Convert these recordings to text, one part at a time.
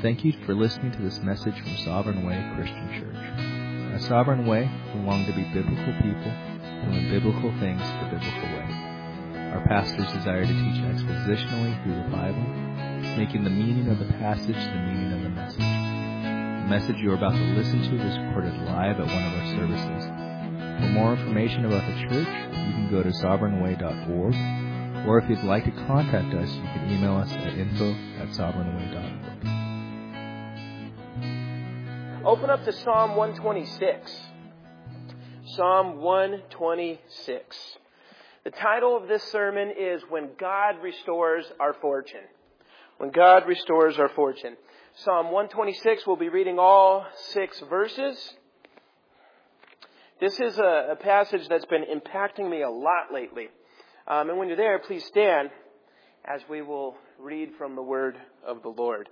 Thank you for listening to this message from Sovereign Way Christian Church. At Sovereign Way, we long to be biblical people, doing biblical things the biblical way. Our pastors desire to teach expositionally through the Bible, making the meaning of the passage the meaning of the message. The message you are about to listen to was recorded live at one of our services. For more information about the church, you can go to sovereignway.org, or if you'd like to contact us, you can email us at info@sovereignway.org. Open up to Psalm 126. Psalm 126. The title of this sermon is When God Restores Our Fortune. When God Restores Our Fortune. Psalm 126, we'll be reading all 6 verses. This is a passage that's been impacting me a lot lately. And when you're there, please stand as we will read from the word of the Lord.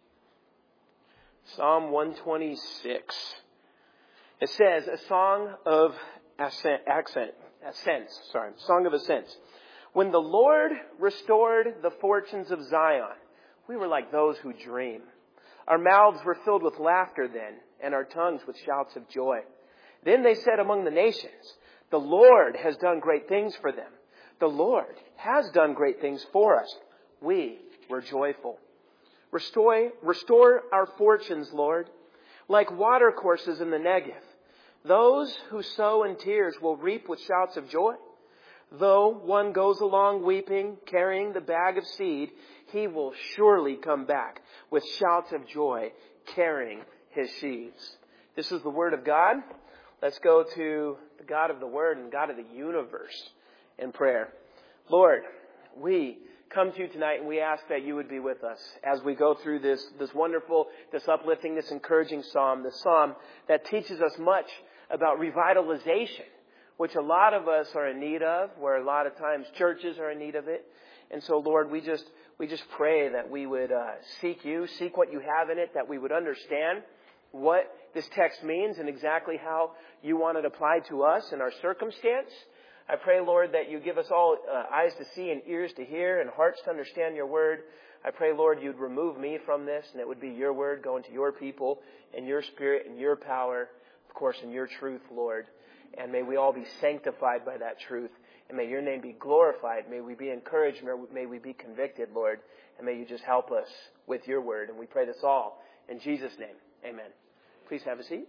Psalm 126. It says, a song of ascents. Song of ascents. When the Lord restored the fortunes of Zion, we were like those who dream. Our mouths were filled with laughter then, and our tongues with shouts of joy. Then they said among the nations, the Lord has done great things for them. The Lord has done great things for us. We were joyful. Restore our fortunes, Lord, like watercourses in the Negev. Those who sow in tears will reap with shouts of joy. Though one goes along weeping, carrying the bag of seed, he will surely come back with shouts of joy, carrying his sheaves. This is the word of God. Let's go to the God of the Word and God of the universe in prayer. Lord, we come to you tonight and we ask that you would be with us as we go through this wonderful, this uplifting, this encouraging psalm, the psalm that teaches us much about revitalization, which a lot of us are in need of, where a lot of times churches are in need of it. And so, Lord, we just pray that we would seek you, seek what you have in it, that we would understand what this text means and exactly how you want it applied to us and our circumstance. I pray, Lord, that you give us all eyes to see and ears to hear and hearts to understand your word. I pray, Lord, you'd remove me from this and it would be your word going to your people and your spirit and your power, of course, in your truth, Lord. And may we all be sanctified by that truth. And may your name be glorified. May we be encouraged. May we be convicted, Lord. And may you just help us with your word. And we pray this all in Jesus' name. Amen. Please have a seat.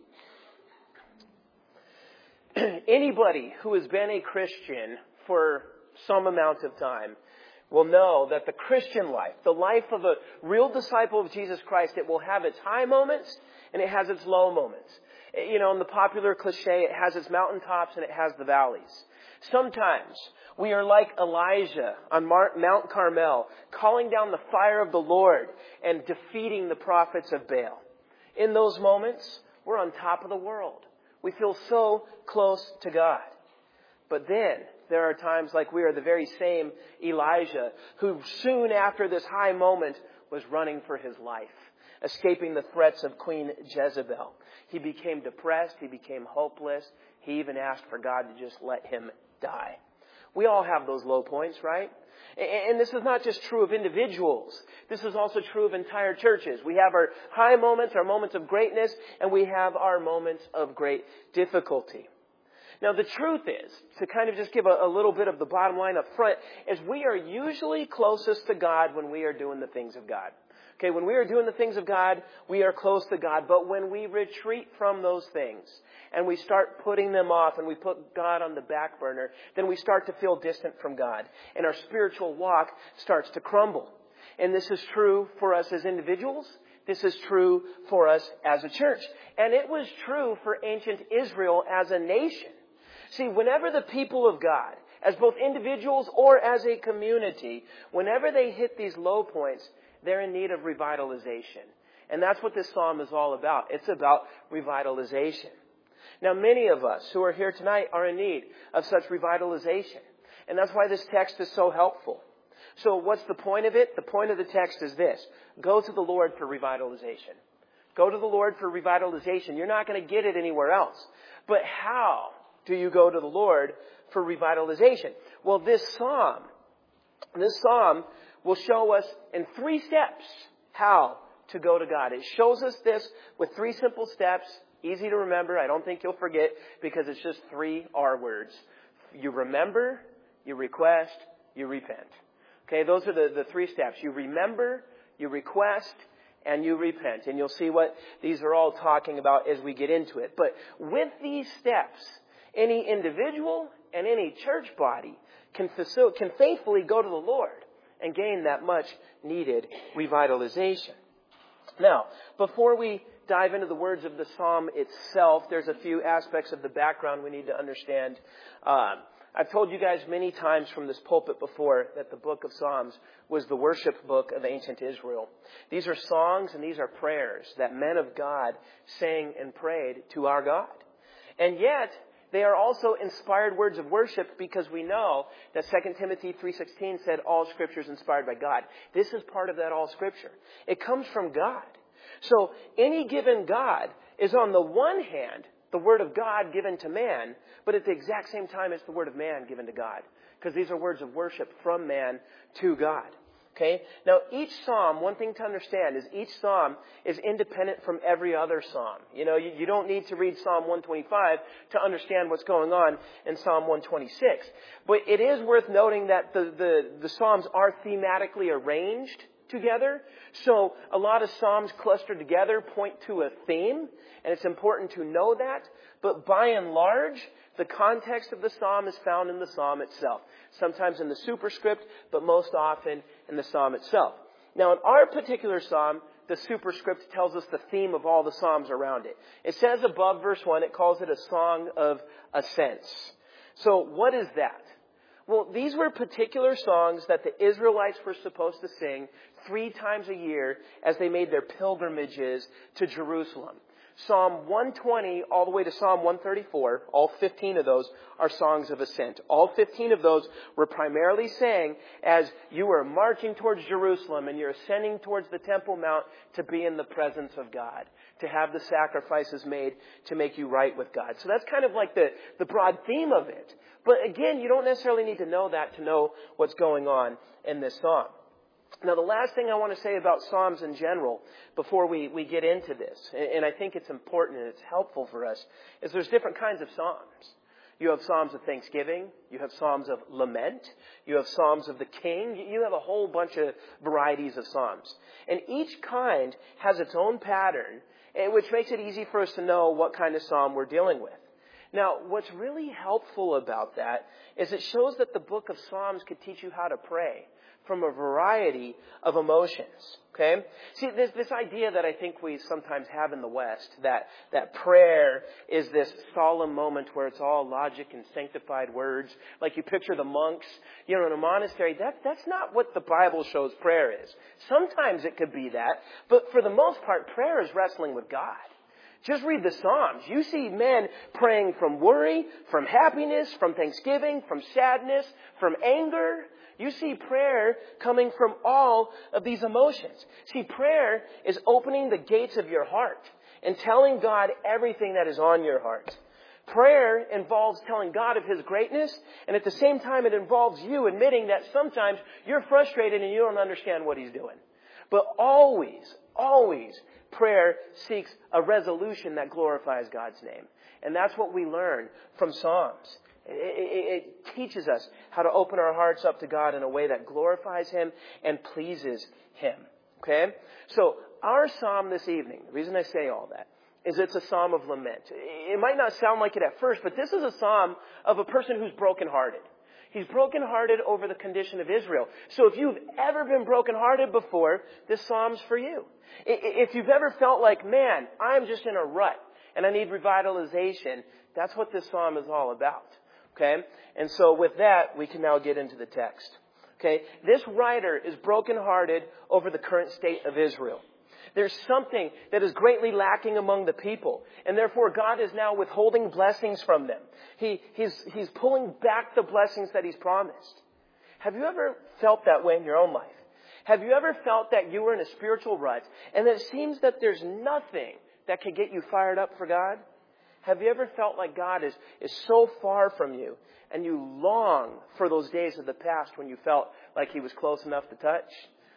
Anybody who has been a Christian for some amount of time will know that the Christian life, the life of a real disciple of Jesus Christ, it will have its high moments and it has its low moments. You know, in the popular cliche, it has its mountaintops and it has the valleys. Sometimes we are like Elijah on Mount Carmel, calling down the fire of the Lord and defeating the prophets of Baal. In those moments, we're on top of the world. We feel so close to God. But then there are times like we are the very same Elijah who soon after this high moment was running for his life, escaping the threats of Queen Jezebel. He became depressed. He became hopeless. He even asked for God to just let him die. We all have those low points, right? And this is not just true of individuals. This is also true of entire churches. We have our high moments, our moments of greatness, and we have our moments of great difficulty. Now, the truth is, to kind of just give a little bit of the bottom line up front, is we are usually closest to God when we are doing the things of God. Okay, when we are doing the things of God, we are close to God. But when we retreat from those things and we start putting them off and we put God on the back burner, then we start to feel distant from God. And our spiritual walk starts to crumble. And this is true for us as individuals. This is true for us as a church. And it was true for ancient Israel as a nation. See, whenever the people of God, as both individuals or as a community, whenever they hit these low points, they're in need of revitalization. And that's what this psalm is all about. It's about revitalization. Now, many of us who are here tonight are in need of such revitalization. And that's why this text is so helpful. So what's the point of it? The point of the text is this. Go to the Lord for revitalization. Go to the Lord for revitalization. You're not going to get it anywhere else. But how do you go to the Lord for revitalization? Well, this psalm will show us in 3 steps how to go to God. It shows us this with 3 simple steps. Easy to remember. I don't think you'll forget because it's just 3 R words. You remember, you request, you repent. Okay, those are the 3 steps. You remember, you request, and you repent. And you'll see what these are all talking about as we get into it. But with these steps, any individual and any church body can faithfully go to the Lord and gain that much needed revitalization. Now, before we dive into the words of the psalm itself, there's a few aspects of the background we need to understand. I've told you guys many times from this pulpit before that the book of Psalms was the worship book of ancient Israel. These are songs and these are prayers that men of God sang and prayed to our God. And yet, they are also inspired words of worship because we know that 2 Timothy 3:16 said all Scripture is inspired by God. This is part of that all Scripture. It comes from God. So any given God is on the one hand the Word of God given to man, but at the exact same time it's the Word of man given to God. Because these are words of worship from man to God. Okay? Now each psalm, one thing to understand is each psalm is independent from every other psalm. You know, you don't need to read Psalm 125 to understand what's going on in Psalm 126. But it is worth noting that the psalms are thematically arranged together. So a lot of psalms clustered together point to a theme, and it's important to know that. But by and large, the context of the psalm is found in the psalm itself. Sometimes in the superscript, but most often in the psalm itself. Now in our particular psalm, the superscript tells us the theme of all the psalms around it. It says above verse 1, it calls it a song of ascents. So what is that? Well, these were particular songs that the Israelites were supposed to sing 3 times a year as they made their pilgrimages to Jerusalem. Psalm 120 all the way to Psalm 134, all 15 of those are songs of ascent. All 15 of those were primarily sang as you were marching towards Jerusalem and you're ascending towards the Temple Mount to be in the presence of God, to have the sacrifices made to make you right with God. So that's kind of like the broad theme of it. But again, you don't necessarily need to know that to know what's going on in this psalm. Now, the last thing I want to say about Psalms in general before we get into this, and I think it's important and it's helpful for us, is there's different kinds of Psalms. You have Psalms of thanksgiving. You have Psalms of lament. You have Psalms of the king. You have a whole bunch of varieties of Psalms. And each kind has its own pattern, which makes it easy for us to know what kind of Psalm we're dealing with. Now, what's really helpful about that is it shows that the book of Psalms could teach you how to pray from a variety of emotions. Okay? See, there's this idea that I think we sometimes have in the West, that prayer is this solemn moment where it's all logic and sanctified words. Like you picture the monks, in a monastery. That's not what the Bible shows prayer is. Sometimes it could be that, but for the most part, prayer is wrestling with God. Just read the Psalms. You see men praying from worry, from happiness, from thanksgiving, from sadness, from anger. You see prayer coming from all of these emotions. See, prayer is opening the gates of your heart and telling God everything that is on your heart. Prayer involves telling God of His greatness, and at the same time it involves you admitting that sometimes you're frustrated and you don't understand what He's doing. But always, prayer seeks a resolution that glorifies God's name. And that's what we learn from Psalms. It teaches us how to open our hearts up to God in a way that glorifies Him and pleases Him. Okay? So our psalm this evening, the reason I say all that, is it's a psalm of lament. It might not sound like it at first, but this is a psalm of a person who's brokenhearted. He's brokenhearted over the condition of Israel. So if you've ever been brokenhearted before, this psalm's for you. If you've ever felt like, man, I'm just in a rut and I need revitalization, that's what this psalm is all about. Okay? And so with that, we can now get into the text. Okay? This writer is brokenhearted over the current state of Israel. There's something that is greatly lacking among the people, and therefore God is now withholding blessings from them. He's pulling back the blessings that He's promised. Have you ever felt that way in your own life? Have you ever felt that you were in a spiritual rut, and that it seems that there's nothing that can get you fired up for God? Have you ever felt like God is so far from you, and you long for those days of the past when you felt like He was close enough to touch?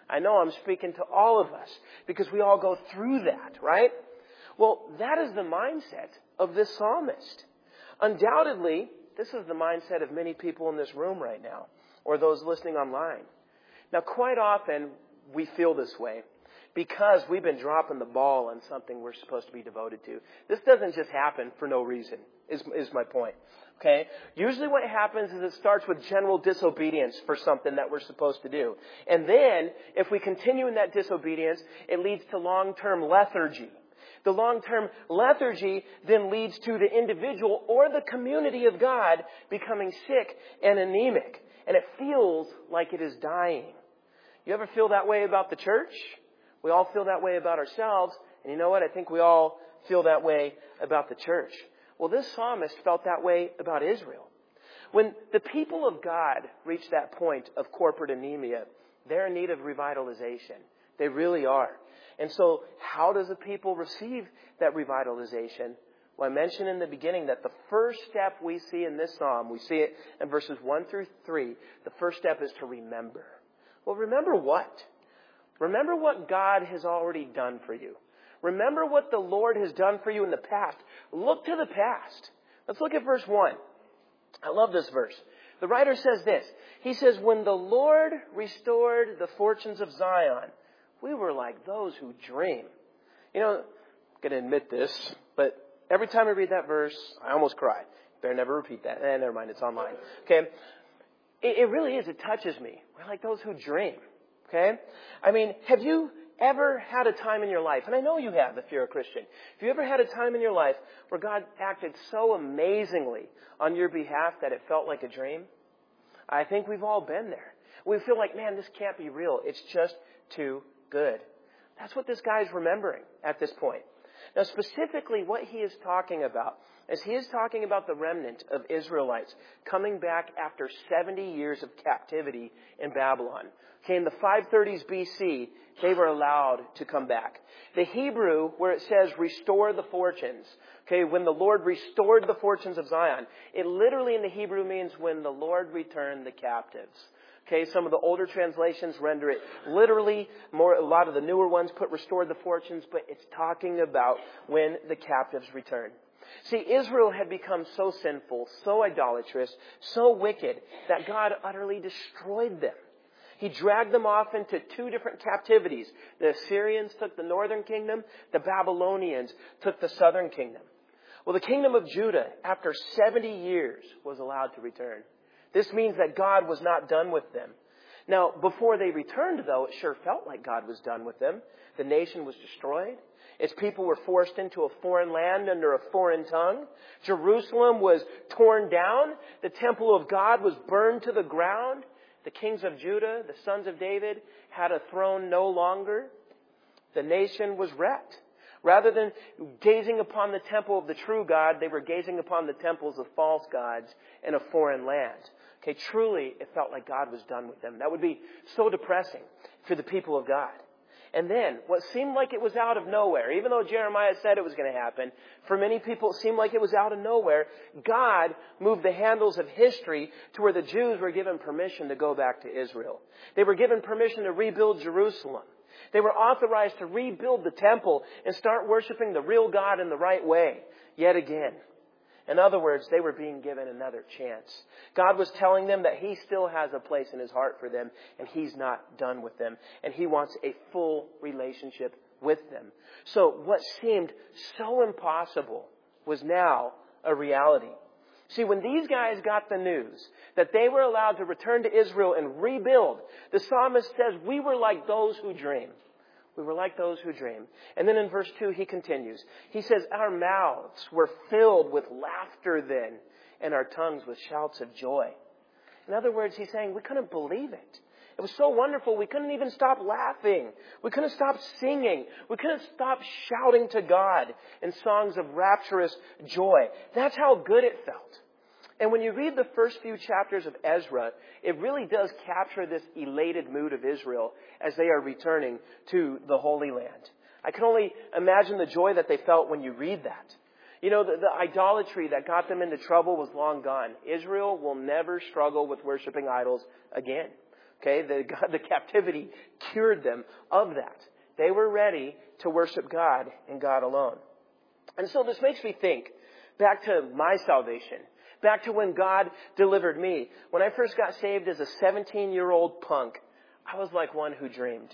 I know I'm speaking to all of us because we all go through that, right? Well, that is the mindset of this psalmist. Undoubtedly, this is the mindset of many people in this room right now, or those listening online. Now, quite often, we feel this way because we've been dropping the ball on something we're supposed to be devoted to. This doesn't just happen for no reason, is my point. Okay? Usually what happens is it starts with general disobedience for something that we're supposed to do. And then, if we continue in that disobedience, it leads to long-term lethargy. The long-term lethargy then leads to the individual or the community of God becoming sick and anemic. And it feels like it is dying. You ever feel that way about the church? We all feel that way about ourselves. And you know what? I think we all feel that way about the church. Well, this psalmist felt that way about Israel. When the people of God reach that point of corporate anemia, they're in need of revitalization. They really are. And so how does the people receive that revitalization? Well, I mentioned in the beginning that the first step we see in this psalm, we see it in verses 1 through 3, the first step is to remember. Well, remember what? Remember what God has already done for you. Remember what the Lord has done for you in the past. Look to the past. Let's look at verse 1. I love this verse. The writer says this. He says, when the Lord restored the fortunes of Zion, we were like those who dream. You know, I'm going to admit this, but every time I read that verse, I almost cry. Better never repeat that. Never mind, it's online. Okay? It really is. It touches me. We're like those who dream. Okay? I mean, have you ever had a time in your life, and I know you have if you're a Christian, have you ever had a time in your life where God acted so amazingly on your behalf that it felt like a dream? I think we've all been there. We feel like, man, this can't be real. It's just too good. That's what this guy's remembering at this point. Now, specifically, what he is talking about is he is talking about the remnant of Israelites coming back after 70 years of captivity in Babylon. Okay, in the 530s BC, they were allowed to come back. The Hebrew, where it says restore the fortunes, okay, when the Lord restored the fortunes of Zion, it literally in the Hebrew means when the Lord returned the captives. Okay, some of the older translations render it literally. A lot of the newer ones put restored the fortunes, but it's talking about when the captives return. See, Israel had become so sinful, so idolatrous, so wicked that God utterly destroyed them. He dragged them off into two different captivities. The Assyrians took the northern kingdom. The Babylonians took the southern kingdom. Well, the kingdom of Judah, after 70 years, was allowed to return. This means that God was not done with them. Now, before they returned, though, it sure felt like God was done with them. The nation was destroyed. Its people were forced into a foreign land under a foreign tongue. Jerusalem was torn down. The temple of God was burned to the ground. The kings of Judah, the sons of David, had a throne no longer. The nation was wrecked. Rather than gazing upon the temple of the true God, they were gazing upon the temples of false gods in a foreign land. Okay, truly, it felt like God was done with them. That would be so depressing for the people of God. And then, what seemed like it was out of nowhere, even though Jeremiah said it was going to happen, for many people it seemed like it was out of nowhere. God moved the handles of history to where the Jews were given permission to go back to Israel. They were given permission to rebuild Jerusalem. They were authorized to rebuild the temple and start worshiping the real God in the right way, yet again. In other words, they were being given another chance. God was telling them that He still has a place in His heart for them, and He's not done with them. And He wants a full relationship with them. So what seemed so impossible was now a reality. See, when these guys got the news that they were allowed to return to Israel and rebuild, the psalmist says, we were like those who dream. We were like those who dream. And then in verse 2, he continues. He says, our mouths were filled with laughter then, and our tongues with shouts of joy. In other words, he's saying, we couldn't believe it. It was so wonderful, we couldn't even stop laughing. We couldn't stop singing. We couldn't stop shouting to God in songs of rapturous joy. That's how good it felt. And when you read the first few chapters of Ezra, it really does capture this elated mood of Israel as they are returning to the Holy Land. I can only imagine the joy that they felt when you read that. You know, the idolatry that got them into trouble was long gone. Israel will never struggle with worshiping idols again. Okay, the captivity cured them of that. They were ready to worship God and God alone. And so this makes me think back to my salvation, back to when God delivered me. When I first got saved as a 17-year-old punk, I was like one who dreamed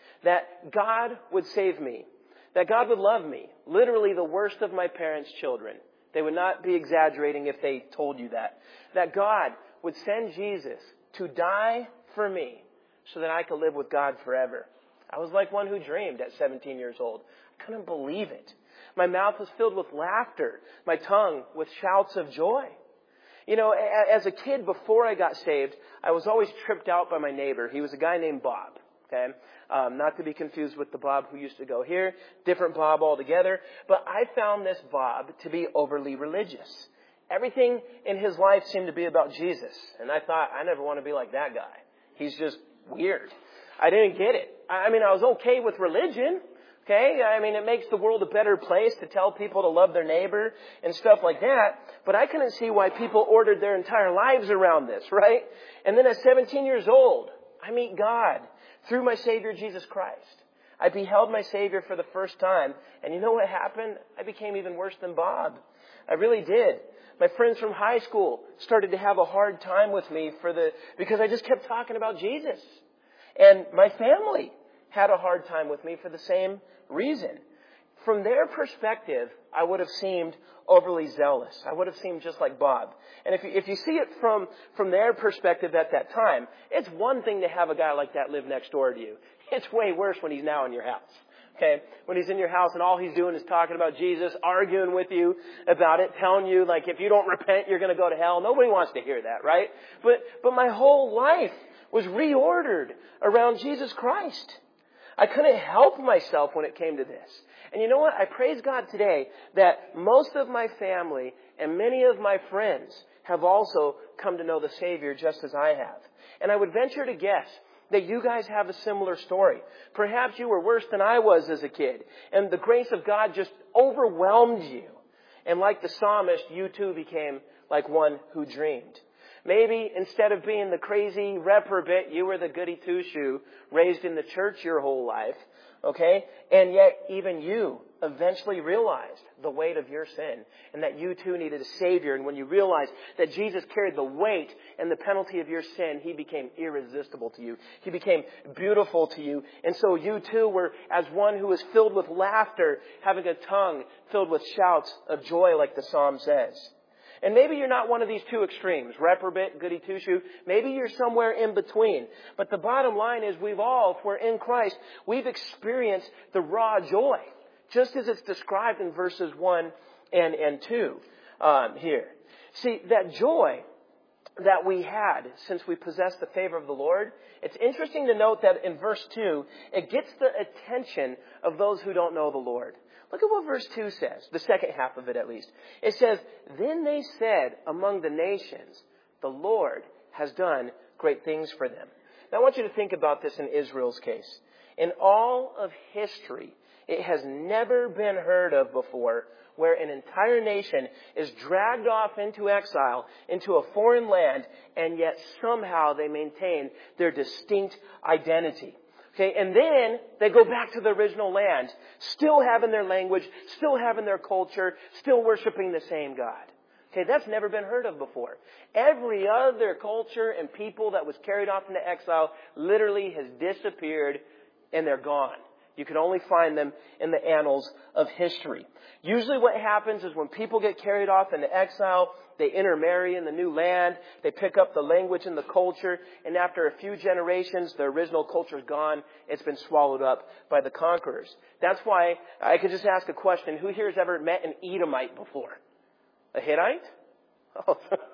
that God would save me, that God would love me, literally the worst of my parents' children. They would not be exaggerating if they told you that God would send Jesus to die for me so that I could live with God forever. I was like one who dreamed at 17 years old. I couldn't believe it. My mouth was filled with laughter, my tongue with shouts of joy. You know, as a kid before I got saved, I was always tripped out by my neighbor. He was a guy named Bob. Okay, not to be confused with the Bob who used to go here, different Bob altogether. But I found this Bob to be overly religious. Everything in his life seemed to be about Jesus. And I thought, I never want to be like that guy. He's just weird. I didn't get it. I mean, I was okay with religion. Okay, I mean, it makes the world a better place to tell people to love their neighbor and stuff like that. But I couldn't see why people ordered their entire lives around this, right? And then at 17 years old, I meet God through my Savior, Jesus Christ. I beheld my Savior for the first time. And you know what happened? I became even worse than Bob. I really did. My friends from high school started to have a hard time with me because I just kept talking about Jesus. And my family had a hard time with me for the same reason. From their perspective, I would have seemed overly zealous. I would have seemed just like Bob. And if you see it from their perspective at that time, it's one thing to have a guy like that live next door to you. It's way worse when he's now in your house. Okay, when he's in your house and all he's doing is talking about Jesus, arguing with you about it, telling you like if you don't repent, you're going to go to hell. Nobody wants to hear that, right? But my whole life was reordered around Jesus Christ. I couldn't help myself when it came to this. And you know what? I praise God today that most of my family and many of my friends have also come to know the Savior just as I have. And I would venture to guess that you guys have a similar story. Perhaps you were worse than I was as a kid, and the grace of God just overwhelmed you. And like the psalmist, you too became like one who dreamed. Maybe instead of being the crazy reprobate, you were the goody two-shoe, raised in the church your whole life, okay? And yet even you eventually realized the weight of your sin and that you too needed a Savior. And when you realized that Jesus carried the weight and the penalty of your sin, He became irresistible to you. He became beautiful to you. And so you too were as one who was filled with laughter, having a tongue filled with shouts of joy like the Psalm says. And maybe you're not one of these two extremes, reprobate, goody two-shoe. Maybe you're somewhere in between. But the bottom line is we've all, if we're in Christ, we've experienced the raw joy, just as it's described in verses 1 and 2 here. See, that joy that we had since we possessed the favor of the Lord, it's interesting to note that in verse 2, it gets the attention of those who don't know the Lord. Look at what verse 2 says, the second half of it at least. It says, "Then they said among the nations, the Lord has done great things for them." Now I want you to think about this in Israel's case. In all of history, it has never been heard of before where an entire nation is dragged off into exile, into a foreign land, and yet somehow they maintain their distinct identity. Okay, and then they go back to the original land, still having their language, still having their culture, still worshiping the same God. Okay, that's never been heard of before. Every other culture and people that was carried off into exile literally has disappeared and they're gone. You can only find them in the annals of history. Usually what happens is when people get carried off into exile, they intermarry in the new land, they pick up the language and the culture, and after a few generations, the original culture is gone. It's been swallowed up by the conquerors. That's why I could just ask a question. Who here has ever met an Edomite before? A Hittite? Oh,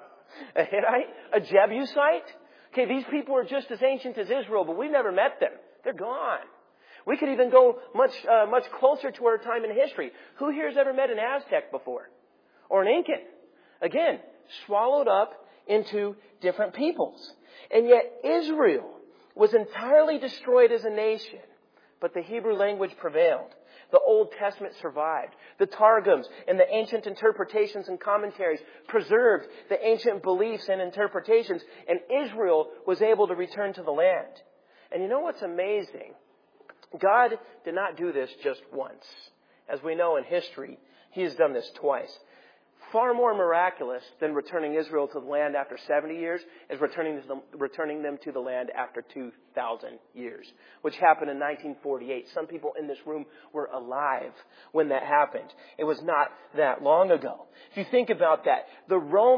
a Hittite? A Jebusite? Okay, these people are just as ancient as Israel, but we've never met them. They're gone. We could even go much closer to our time in history. Who here has ever met an Aztec before? Or an Incan? Again, swallowed up into different peoples. And yet Israel was entirely destroyed as a nation, but the Hebrew language prevailed. The Old Testament survived. The Targums and the ancient interpretations and commentaries preserved the ancient beliefs and interpretations, and Israel was able to return to the land. And you know what's amazing? God did not do this just once. As we know in history, He has done this twice. Far more miraculous than returning Israel to the land after 70 years is returning them to the land after 2,000 years, which happened in 1948. Some people in this room were alive when that happened. It was not that long ago. If you think about that, the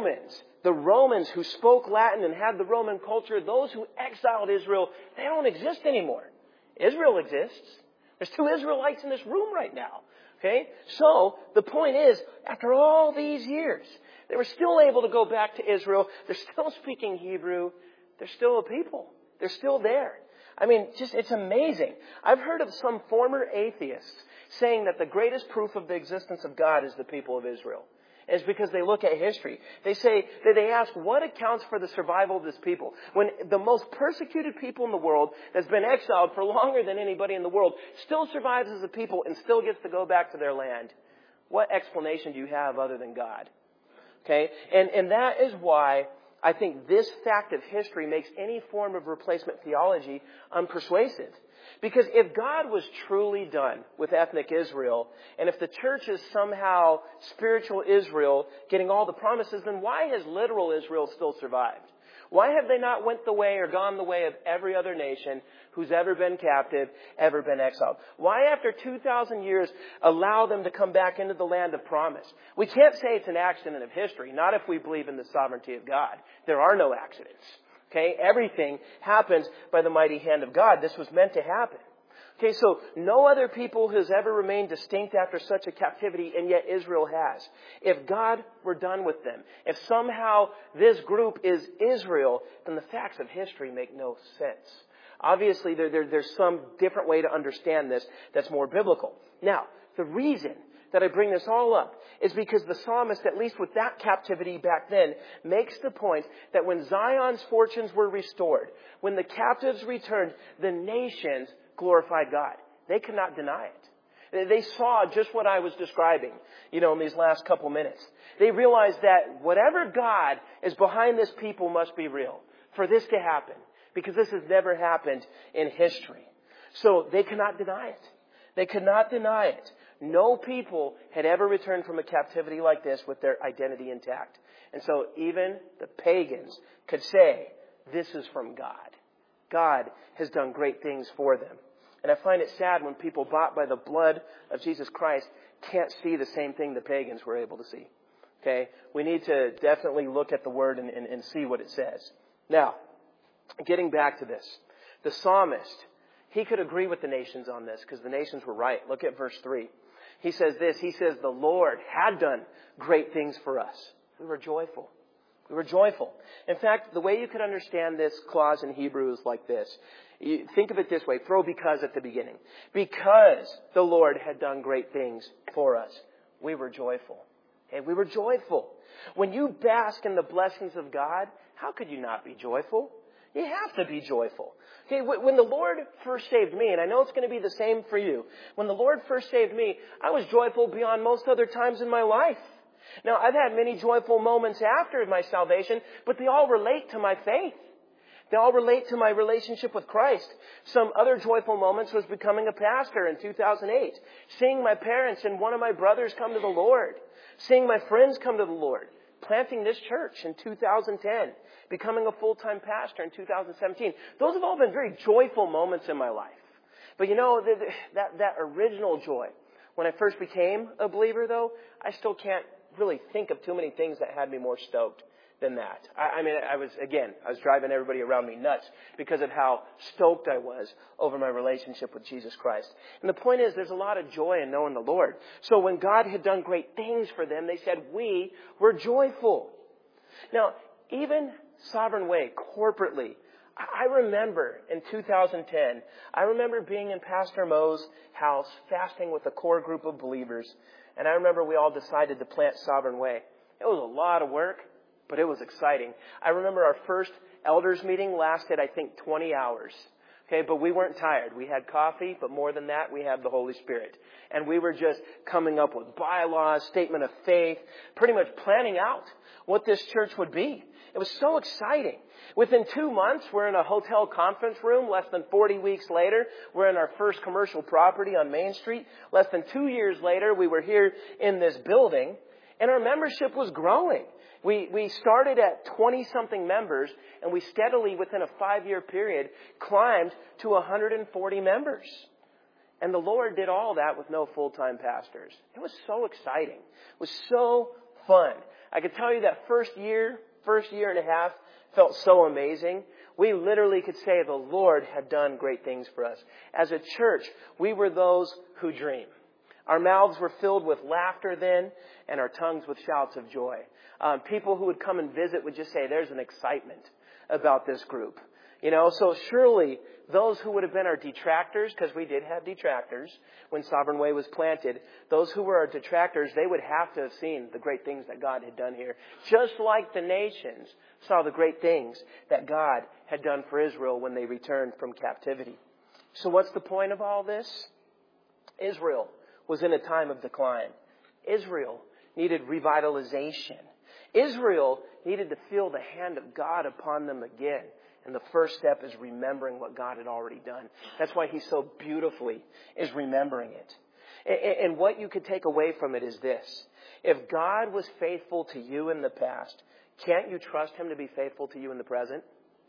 Romans who spoke Latin and had the Roman culture, those who exiled Israel, they don't exist anymore. Israel exists. There's 2 Israelites in this room right now. Okay? So, the point is, after all these years, they were still able to go back to Israel. They're still speaking Hebrew. They're still a people. They're still there. I mean, it's amazing. I've heard of some former atheists saying that the greatest proof of the existence of God is the people of Israel. And it's because they look at history. They say, that they ask, what accounts for the survival of this people? When the most persecuted people in the world that's been exiled for longer than anybody in the world still survives as a people and still gets to go back to their land. What explanation do you have other than God? Okay? And that is why I think this fact of history makes any form of replacement theology unpersuasive. Because if God was truly done with ethnic Israel, and if the church is somehow spiritual Israel getting all the promises, then why has literal Israel still survived? Why have they not went the way or gone the way of every other nation who's ever been captive, ever been exiled? Why, after 2,000 years, allow them to come back into the land of promise? We can't say it's an accident of history, not if we believe in the sovereignty of God. There are no accidents. Okay, everything happens by the mighty hand of God. This was meant to happen. Okay, so no other people has ever remained distinct after such a captivity, and yet Israel has. If God were done with them, if somehow this group is Israel, then the facts of history make no sense. Obviously, there's some different way to understand this that's more biblical. Now, the reason that I bring this all up is because the psalmist, at least with that captivity back then, makes the point that when Zion's fortunes were restored, when the captives returned, the nations glorified God. They could not deny it. They saw just what I was describing, in these last couple minutes. They realized that whatever God is behind this people must be real for this to happen, because this has never happened in history. So they could not deny it. They could not deny it. No people had ever returned from a captivity like this with their identity intact. And so even the pagans could say, this is from God. God has done great things for them. And I find it sad when people bought by the blood of Jesus Christ can't see the same thing the pagans were able to see. Okay? We need to definitely look at the Word and see what it says. Now, getting back to this. The psalmist, he could agree with the nations on this because the nations were right. Look at verse 3. He says this. He says, the Lord had done great things for us. We were joyful. We were joyful. In fact, the way you could understand this clause in Hebrew is like this. You think of it this way. Throw because at the beginning. Because the Lord had done great things for us, we were joyful. And we were joyful. When you bask in the blessings of God, how could you not be joyful? You have to be joyful. Okay, when the Lord first saved me, and I know it's going to be the same for you. When the Lord first saved me, I was joyful beyond most other times in my life. Now, I've had many joyful moments after my salvation, but they all relate to my faith. They all relate to my relationship with Christ. Some other joyful moments was becoming a pastor in 2008. Seeing my parents and one of my brothers come to the Lord. Seeing my friends come to the Lord. Planting this church in 2010. Becoming a full-time pastor in 2017. Those have all been very joyful moments in my life. But that original joy, when I first became a believer, though, I still can't really think of too many things that had me more stoked than that. I was driving everybody around me nuts because of how stoked I was over my relationship with Jesus Christ. And the point is, there's a lot of joy in knowing the Lord. So when God had done great things for them, they said, we were joyful. Now, even Sovereign Way, corporately, I remember in 2010, I remember being in Pastor Mo's house, fasting with a core group of believers. And I remember we all decided to plant Sovereign Way. It was a lot of work, but it was exciting. I remember our first elders meeting lasted, 20 hours. Okay, but we weren't tired. We had coffee, but more than that, we had the Holy Spirit. And we were just coming up with bylaws, statement of faith, pretty much planning out what this church would be. It was so exciting. Within 2 months, we're in a hotel conference room. Less than 40 weeks later, we're in our first commercial property on Main Street. Less than 2 years later, we were here in this building. And our membership was growing. We started at 20-something members, and we steadily, within a 5-year period, climbed to 140 members. And the Lord did all that with no full-time pastors. It was so exciting. It was so fun. I can tell you that first year and a half felt so amazing. We literally could say the Lord had done great things for us. As a church, we were those who dream. Our mouths were filled with laughter then, and our tongues with shouts of joy. People who would come and visit would just say, there's an excitement about this group. So surely those who would have been our detractors, because we did have detractors when Sovereign Way was planted, those who were our detractors, they would have to have seen the great things that God had done here. Just like the nations saw the great things that God had done for Israel when they returned from captivity. So what's the point of all this? Israel was in a time of decline. Israel needed revitalization. Israel needed to feel the hand of God upon them again. And the first step is remembering what God had already done. That's why he so beautifully is remembering it. And what you could take away from it is this. If God was faithful to you in the past, can't you trust him to be faithful to you in the present?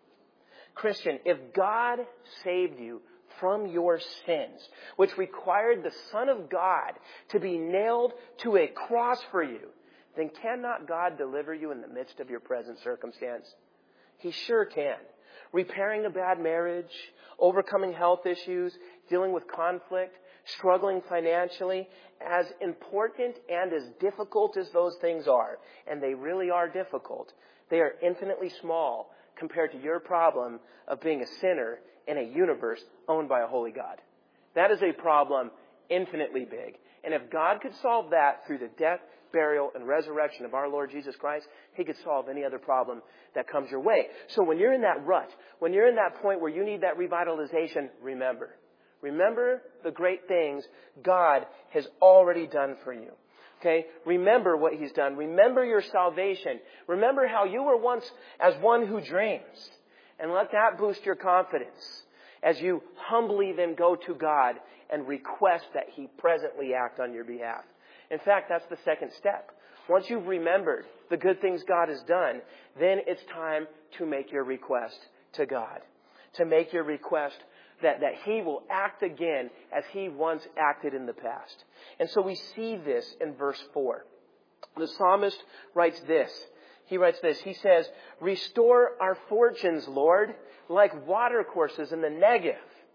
Christian, if God saved you from your sins, which required the Son of God to be nailed to a cross for you, then cannot God deliver you in the midst of your present circumstance? He sure can. Repairing a bad marriage, overcoming health issues, dealing with conflict, struggling financially, as important and as difficult as those things are, and they really are difficult, they are infinitely small compared to your problem of being a sinner in a universe owned by a holy God. That is a problem infinitely big. And if God could solve that through the death, burial, and resurrection of our Lord Jesus Christ, he could solve any other problem that comes your way. So when you're in that rut, when you're in that point where you need that revitalization, remember. Remember the great things God has already done for you. Okay? Remember what he's done. Remember your salvation. Remember how you were once as one who dreams. And let that boost your confidence as you humbly then go to God and request that he presently act on your behalf. In fact, that's the second step. Once you've remembered the good things God has done, then it's time to make your request to God. To make your request that he will act again as he once acted in the past. And so we see this in verse 4. The psalmist writes this. He writes this. He says, "Restore our fortunes, Lord, like watercourses in the Negev."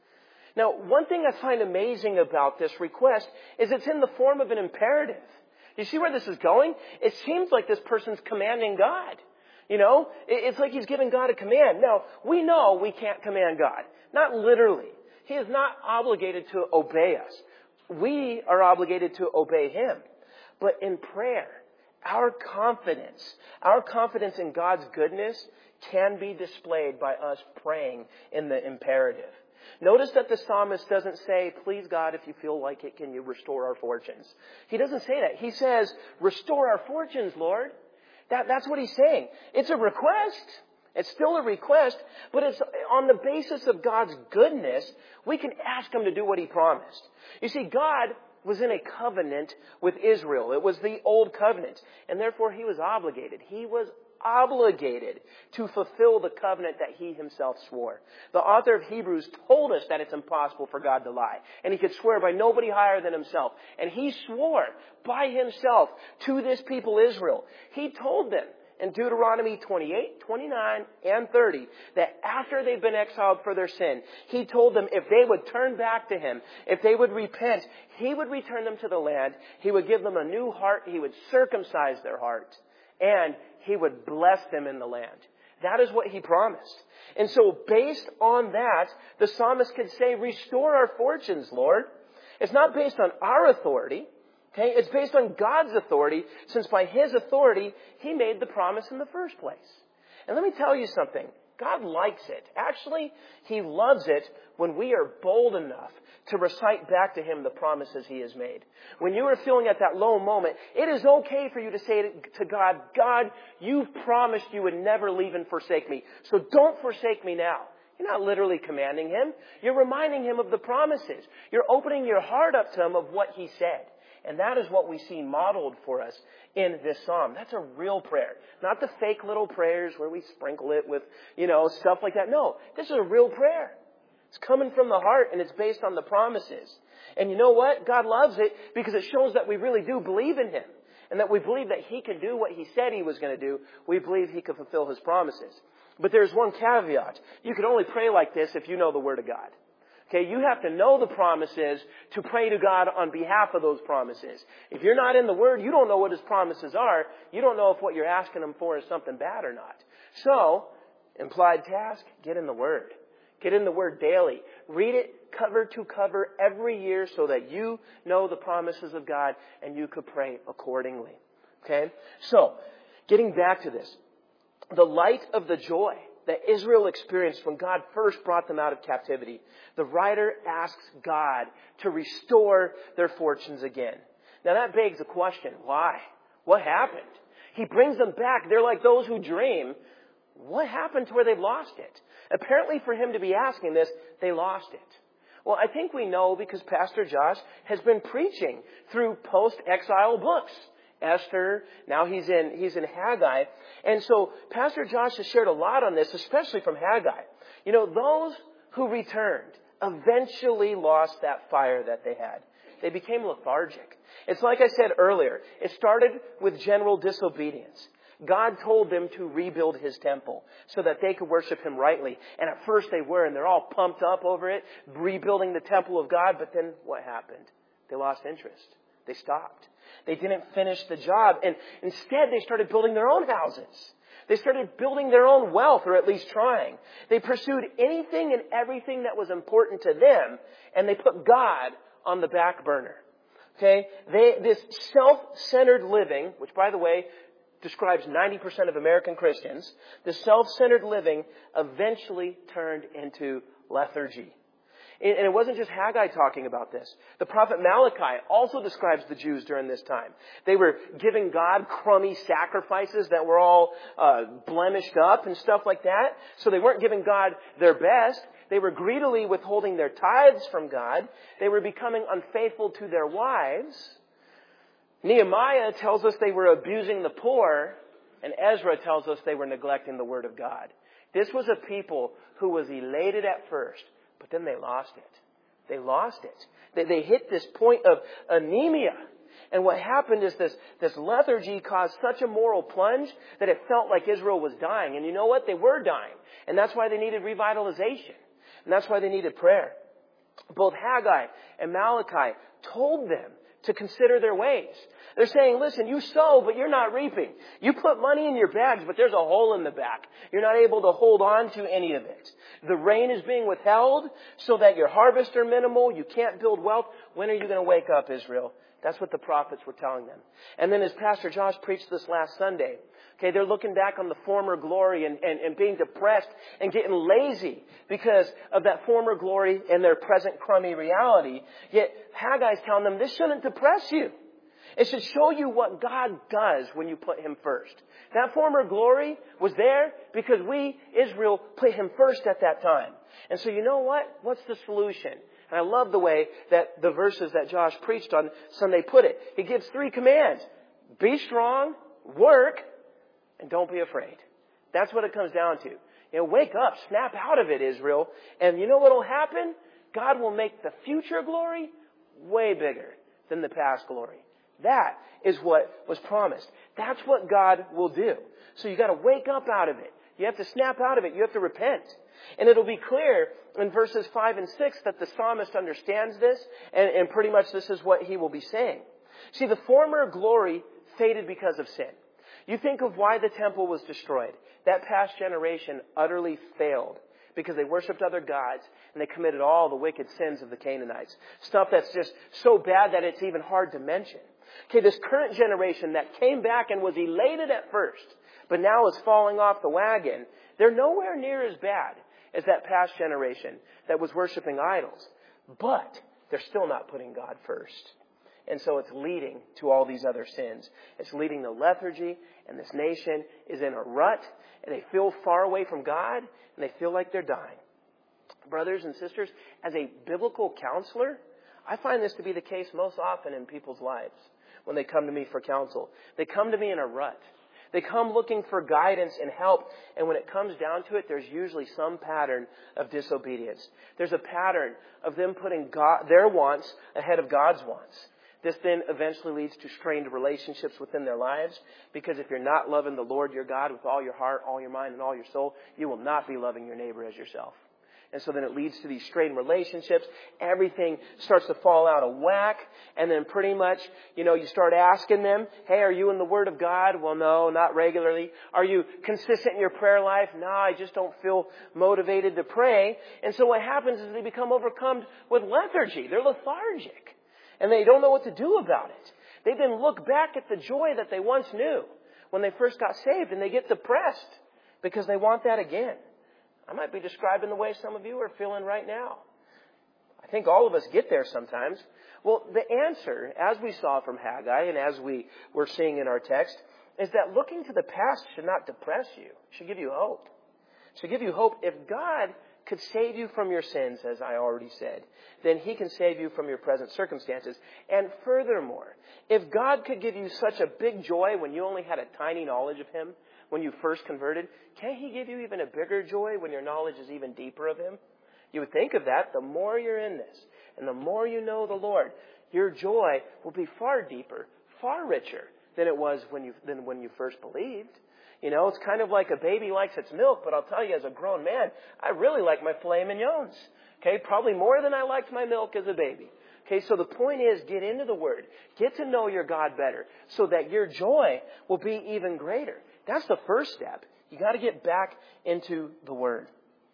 Now, one thing I find amazing about this request is it's in the form of an imperative. You see where this is going? It seems like this person's commanding God. It's like he's giving God a command. Now, we know we can't command God. Not literally. He is not obligated to obey us. We are obligated to obey him. But in prayer, our confidence in God's goodness can be displayed by us praying in the imperative. Notice that the psalmist doesn't say, "Please God, if you feel like it, can you restore our fortunes?" He doesn't say that. He says, "Restore our fortunes, Lord." That's what he's saying. It's a request. It's still a request, but it's on the basis of God's goodness, we can ask him to do what he promised. You see, God was in a covenant with Israel. It was the old covenant, and therefore he was obligated. He was obligated to fulfill the covenant that he himself swore. The author of Hebrews told us that it's impossible for God to lie, and he could swear by nobody higher than himself. And he swore by himself to this people Israel. He told them in Deuteronomy 28, 29, and 30 that after they've been exiled for their sin, he told them if they would turn back to him, if they would repent, he would return them to the land. He would give them a new heart. He would circumcise their heart. And he would bless them in the land. That is what he promised. And so based on that, the psalmist could say, "Restore our fortunes, Lord." It's not based on our authority. Okay? It's based on God's authority, since by his authority, he made the promise in the first place. And let me tell you something. God likes it. Actually, He loves it when we are bold enough to recite back to Him the promises He has made. When you are feeling at that low moment, it is okay for you to say to God, God, you've promised you would never leave and forsake me. So don't forsake me now. You're not literally commanding Him. You're reminding Him of the promises. You're opening your heart up to Him of what He said. And that is what we see modeled for us in this psalm. That's a real prayer. Not the fake little prayers where we sprinkle it with, stuff like that. No, this is a real prayer. It's coming from the heart and it's based on the promises. And you know what? God loves it because it shows that we really do believe in Him. And that we believe that He can do what He said He was going to do. We believe He can fulfill His promises. But there's one caveat. You can only pray like this if you know the Word of God. Okay, you have to know the promises to pray to God on behalf of those promises. If you're not in the Word, you don't know what His promises are. You don't know if what you're asking Him for is something bad or not. So, implied task, get in the Word. Get in the Word daily. Read it cover to cover every year so that you know the promises of God and you could pray accordingly. Okay? So, getting back to this. The light of the joy that Israel experienced when God first brought them out of captivity. The writer asks God to restore their fortunes again. Now that begs the question, why? What happened? He brings them back. They're like those who dream. What happened to where they've lost it? Apparently for him to be asking this, they lost it. Well, I think we know because Pastor Josh has been preaching through post-exile books. Esther, now he's in Haggai. And so Pastor Josh has shared a lot on this, especially from Haggai. Those who returned eventually lost that fire that they had. They became lethargic. It's like I said earlier, it started with general disobedience. God told them to rebuild His temple so that they could worship Him rightly. And at first they were, and they're all pumped up over it, rebuilding the temple of God. But then what happened? They lost interest. They stopped. They didn't finish the job. And instead, they started building their own houses. They started building their own wealth, or at least trying. They pursued anything and everything that was important to them, and they put God on the back burner. Okay? This self-centered living, which, by the way, describes 90% of American Christians, the self-centered living eventually turned into lethargy. And it wasn't just Haggai talking about this. The prophet Malachi also describes the Jews during this time. They were giving God crummy sacrifices that were all blemished up and stuff like that. So they weren't giving God their best. They were greedily withholding their tithes from God. They were becoming unfaithful to their wives. Nehemiah tells us they were abusing the poor. And Ezra tells us they were neglecting the Word of God. This was a people who was elated at first. But then they lost it. They lost it. They hit this point of anemia. And what happened is this lethargy caused such a moral plunge that it felt like Israel was dying. And you know what? They were dying. And that's why they needed revitalization. And that's why they needed prayer. Both Haggai and Malachi told them to consider their ways. They're saying, listen, you sow, but you're not reaping. You put money in your bags, but there's a hole in the back. You're not able to hold on to any of it. The rain is being withheld so that your harvests are minimal. You can't build wealth. When are you going to wake up, Israel? That's what the prophets were telling them. And then as Pastor Josh preached this last Sunday, okay, they're looking back on the former glory and being depressed and getting lazy because of that former glory and their present crummy reality. Yet Haggai's telling them this shouldn't depress you. It should show you what God does when you put Him first. That former glory was there because we, Israel, put Him first at that time. And so you know what? What's the solution? And I love the way that the verses that Josh preached on Sunday put it. He gives 3 commands. Be strong, work, and don't be afraid. That's what it comes down to. Wake up, snap out of it, Israel. And you know what will happen? God will make the future glory way bigger than the past glory. That is what was promised. That's what God will do. So you got to wake up out of it. You have to snap out of it. You have to repent. And it'll be clear in verses 5 and 6 that the psalmist understands this, and pretty much this is what he will be saying. See, the former glory faded because of sin. You think of why the temple was destroyed. That past generation utterly failed because they worshipped other gods and they committed all the wicked sins of the Canaanites. Stuff that's just so bad that it's even hard to mention. Okay, this current generation that came back and was elated at first, but now is falling off the wagon. They're nowhere near as bad as that past generation that was worshiping idols. But they're still not putting God first. And so it's leading to all these other sins. It's leading to lethargy, and this nation is in a rut, and they feel far away from God, and they feel like they're dying. Brothers and sisters, as a biblical counselor, I find this to be the case most often in people's lives when they come to me for counsel. They come to me in a rut. They come looking for guidance and help, and when it comes down to it, there's usually some pattern of disobedience. There's a pattern of them putting their wants ahead of God's wants. This then eventually leads to strained relationships within their lives, because if you're not loving the Lord your God with all your heart, all your mind, and all your soul, you will not be loving your neighbor as yourself. And so then it leads to these strained relationships. Everything starts to fall out of whack. And then pretty much, you start asking them, hey, are you in the Word of God? Well, no, not regularly. Are you consistent in your prayer life? No, I just don't feel motivated to pray. And so what happens is they become overcome with lethargy. They're lethargic. And they don't know what to do about it. They then look back at the joy that they once knew when they first got saved, and they get depressed because they want that again. I might be describing the way some of you are feeling right now. I think all of us get there sometimes. Well, the answer, as we saw from Haggai and as we were seeing in our text, is that looking to the past should not depress you. It should give you hope. It should give you hope. If God could save you from your sins, as I already said, then He can save you from your present circumstances. And furthermore, if God could give you such a big joy when you only had a tiny knowledge of Him, when you first converted, can't He give you even a bigger joy when your knowledge is even deeper of Him? You would think of that. The more you're in this and the more you know the Lord, your joy will be far deeper, far richer than it was when you first believed. It's kind of like a baby likes its milk, but I'll tell you, as a grown man, I really like my filet mignons. Okay, probably more than I liked my milk as a baby. Okay, so the point is, get into the Word. Get to know your God better so that your joy will be even greater. That's the first step. You got to get back into the Word.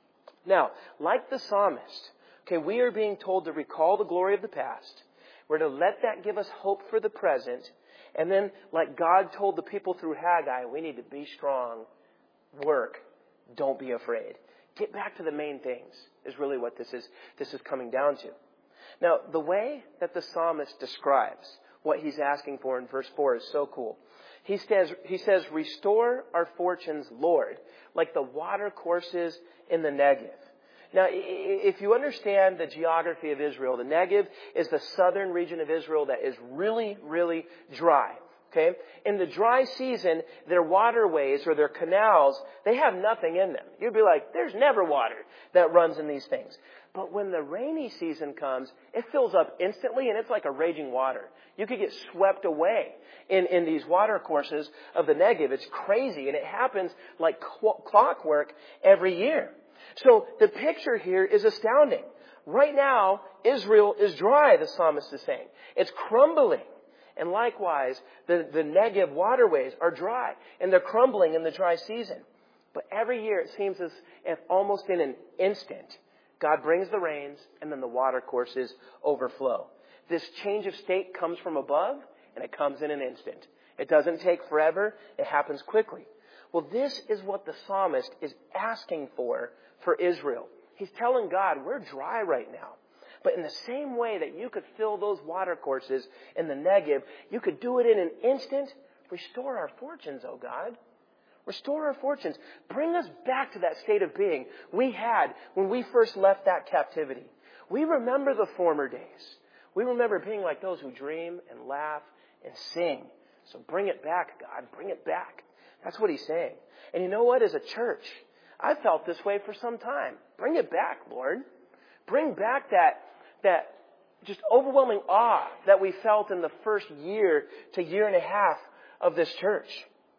Now, like the psalmist, okay, we are being told to recall the glory of the past. We're to let that give us hope for the present. And then, like God told the people through Haggai, we need to be strong, work, don't be afraid. Get back to the main things is really what this is coming down to. Now, the way that the psalmist describes what he's asking for in verse 4 is so cool. He says, restore our fortunes, Lord, like the water courses in the Negev. Now, if you understand the geography of Israel, the Negev is the southern region of Israel that is really, really dry. Okay? In the dry season, their waterways or their canals, they have nothing in them. You'd be like, there's never water that runs in these things. But when the rainy season comes, it fills up instantly, and it's like a raging water. You could get swept away in these water courses of the Negev. It's crazy, and it happens like clockwork every year. So the picture here is astounding. Right now, Israel is dry, the psalmist is saying. It's crumbling. And likewise, the Negev waterways are dry, and they're crumbling in the dry season. But every year, it seems as if almost in an instant, God brings the rains, and then the water courses overflow. This change of state comes from above, and it comes in an instant. It doesn't take forever. It happens quickly. Well, this is what the psalmist is asking for Israel. He's telling God, we're dry right now. But in the same way that you could fill those water courses in the Negev, you could do it in an instant. Restore our fortunes, O God. Restore our fortunes. Bring us back to that state of being we had when we first left that captivity. We remember the former days. We remember being like those who dream and laugh and sing. So bring it back, God. Bring it back. That's what he's saying. And you know what? As a church, I've felt this way for some time. Bring it back, Lord. Bring back that just overwhelming awe that we felt in the first year to year and a half of this church.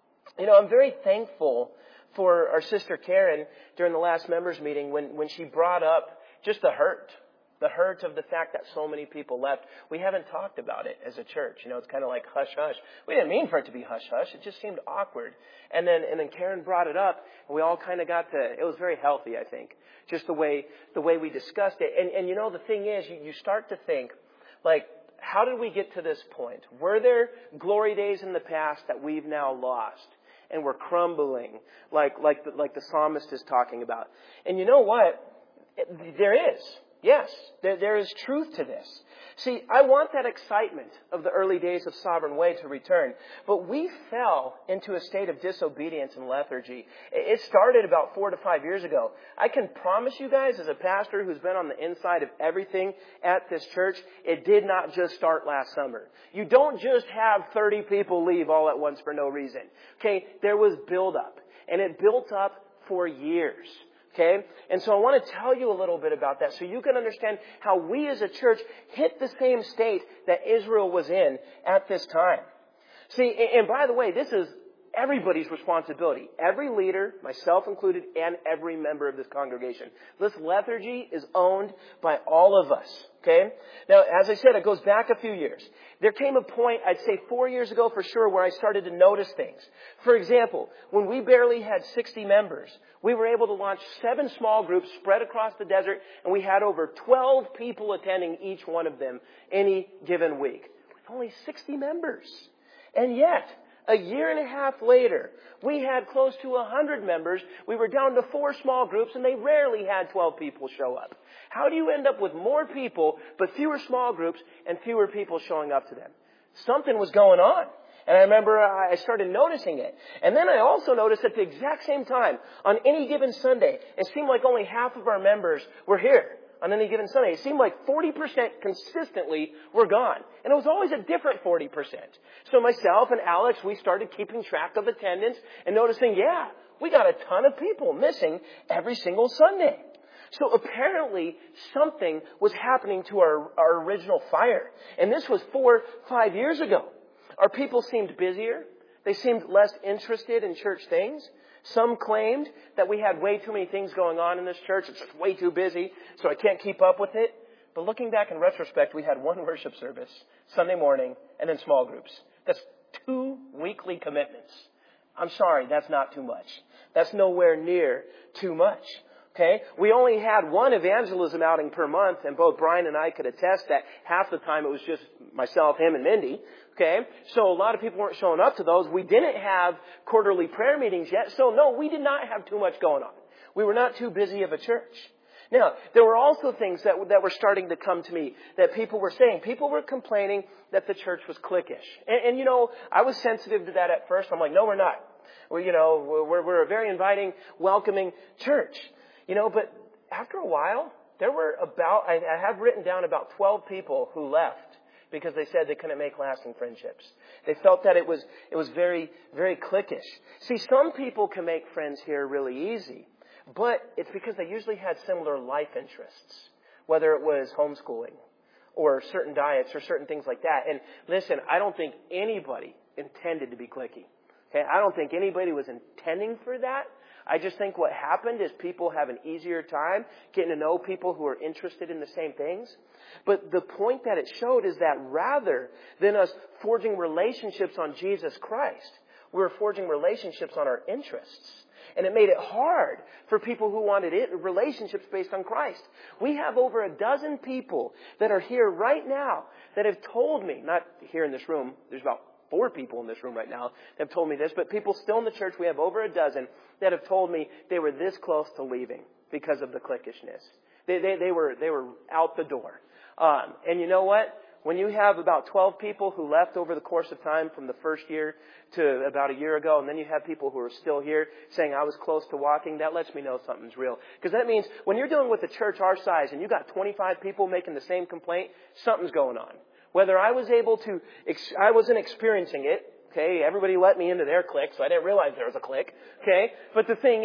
I'm very thankful for our sister Karen during the last members meeting when she brought up just the hurt of the fact that so many people left. We haven't talked about it as a church. It's kind of like hush hush. We didn't mean for it to be hush hush. It just seemed awkward. And then Karen brought it up, and we all kind of it was very healthy, I think, just the way we discussed it. And the thing is, you start to think, like, how did we get to this point? Were there glory days in the past that we've now lost? and we're crumbling, like the psalmist is talking about. And you know what? There is. Yes, there is truth to this. See, I want that excitement of the early days of Sovereign Way to return, but we fell into a state of disobedience and lethargy. It started about 4 to 5 years ago. I can promise you guys, as a pastor who's been on the inside of everything at this church, it did not just start last summer. You don't just have 30 people leave all at once for no reason. Okay, there was buildup, and it built up for years. Okay? And so I want to tell you a little bit about that so you can understand how we as a church hit the same state that Israel was in at this time. See, and by the way, this is everybody's responsibility. Every leader, myself included, and every member of this congregation. This lethargy is owned by all of us. Okay? Now, as I said, it goes back a few years. There came a point, I'd say 4 years ago for sure, where I started to notice things. For example, when we barely had 60 members, we were able to launch 7 small groups spread across the desert, and we had over 12 people attending each one of them any given week. With only 60 members. And yet, a year and a half later, we had close to 100 members. We were down to 4 small groups, and they rarely had 12 people show up. How do you end up with more people, but fewer small groups, and fewer people showing up to them? Something was going on. And I remember I started noticing it. And then I also noticed at the exact same time, on any given Sunday, it seemed like only half of our members were here. On any given Sunday, it seemed like 40% consistently were gone. And it was always a different 40%. So myself and Alex, we started keeping track of attendance and noticing, we got a ton of people missing every single Sunday. So apparently something was happening to our original fire. And this was 4-5 years ago. Our people seemed busier. They seemed less interested in church things. Some claimed that we had way too many things going on in this church. It's just way too busy, so I can't keep up with it. But looking back in retrospect, we had 1 worship service, Sunday morning, and then small groups. That's 2 weekly commitments. I'm sorry, that's not too much. That's nowhere near too much. Okay? We only had 1 evangelism outing per month, and both Brian and I could attest that half the time it was just myself, him, and Mindy. Okay? So a lot of people weren't showing up to those. We didn't have quarterly prayer meetings yet, so no, we did not have too much going on. We were not too busy of a church. Now, there were also things that were starting to come to me that people were saying. People were complaining that the church was cliquish. And you know, I was sensitive to that at first. I'm like, no, we're not. We're a very inviting, welcoming church. You know, but after a while, there were I have written down about 12 people who left because they said they couldn't make lasting friendships. They felt that it was very, very cliquish. See, some people can make friends here really easy, but it's because they usually had similar life interests, whether it was homeschooling or certain diets or certain things like that. And listen, I don't think anybody intended to be cliquey. Okay, I don't think anybody was intending for that. I just think what happened is people have an easier time getting to know people who are interested in the same things. But the point that it showed is that rather than us forging relationships on Jesus Christ, we were forging relationships on our interests. And it made it hard for people who wanted relationships based on Christ. We have over a dozen people that are here right now that have told me, not here in this room, there's about 4 people in this room right now that have told me this, but people still in the church, we have over a dozen that have told me they were this close to leaving because of the cliquishness. They were out the door. And you know what? When you have about 12 people who left over the course of time from the first year to about a year ago, and then you have people who are still here saying, I was close to walking, that lets me know something's real. Because that means when you're dealing with a church our size and you got 25 people making the same complaint, something's going on. Whether I wasn't experiencing it, okay, everybody let me into their clique, so I didn't realize there was a clique, okay, but the thing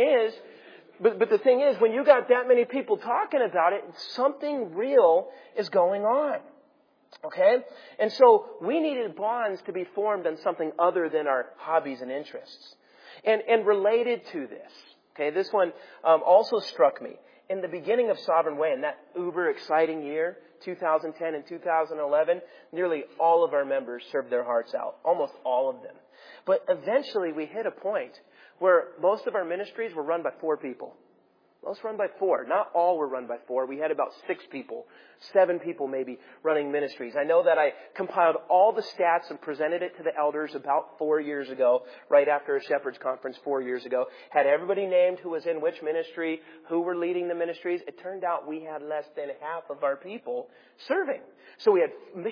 is, when you got that many people talking about it, something real is going on, okay, and so we needed bonds to be formed on something other than our hobbies and interests, and related to this, okay, this one also struck me. In the beginning of Sovereign Way, in that uber exciting year, 2010 and 2011, nearly all of our members served their hearts out. Almost all of them. But eventually we hit a point where most of our ministries were run by 4 people. Most run by 4. Not all were run by 4. We had about 6 people, 7 people maybe running ministries. I know that I compiled out all the stats and presented it to the elders about 4 years ago, right after a shepherd's conference 4 years ago. Had everybody named who was in which ministry, who were leading the ministries. It turned out we had less than half of our people serving. So we had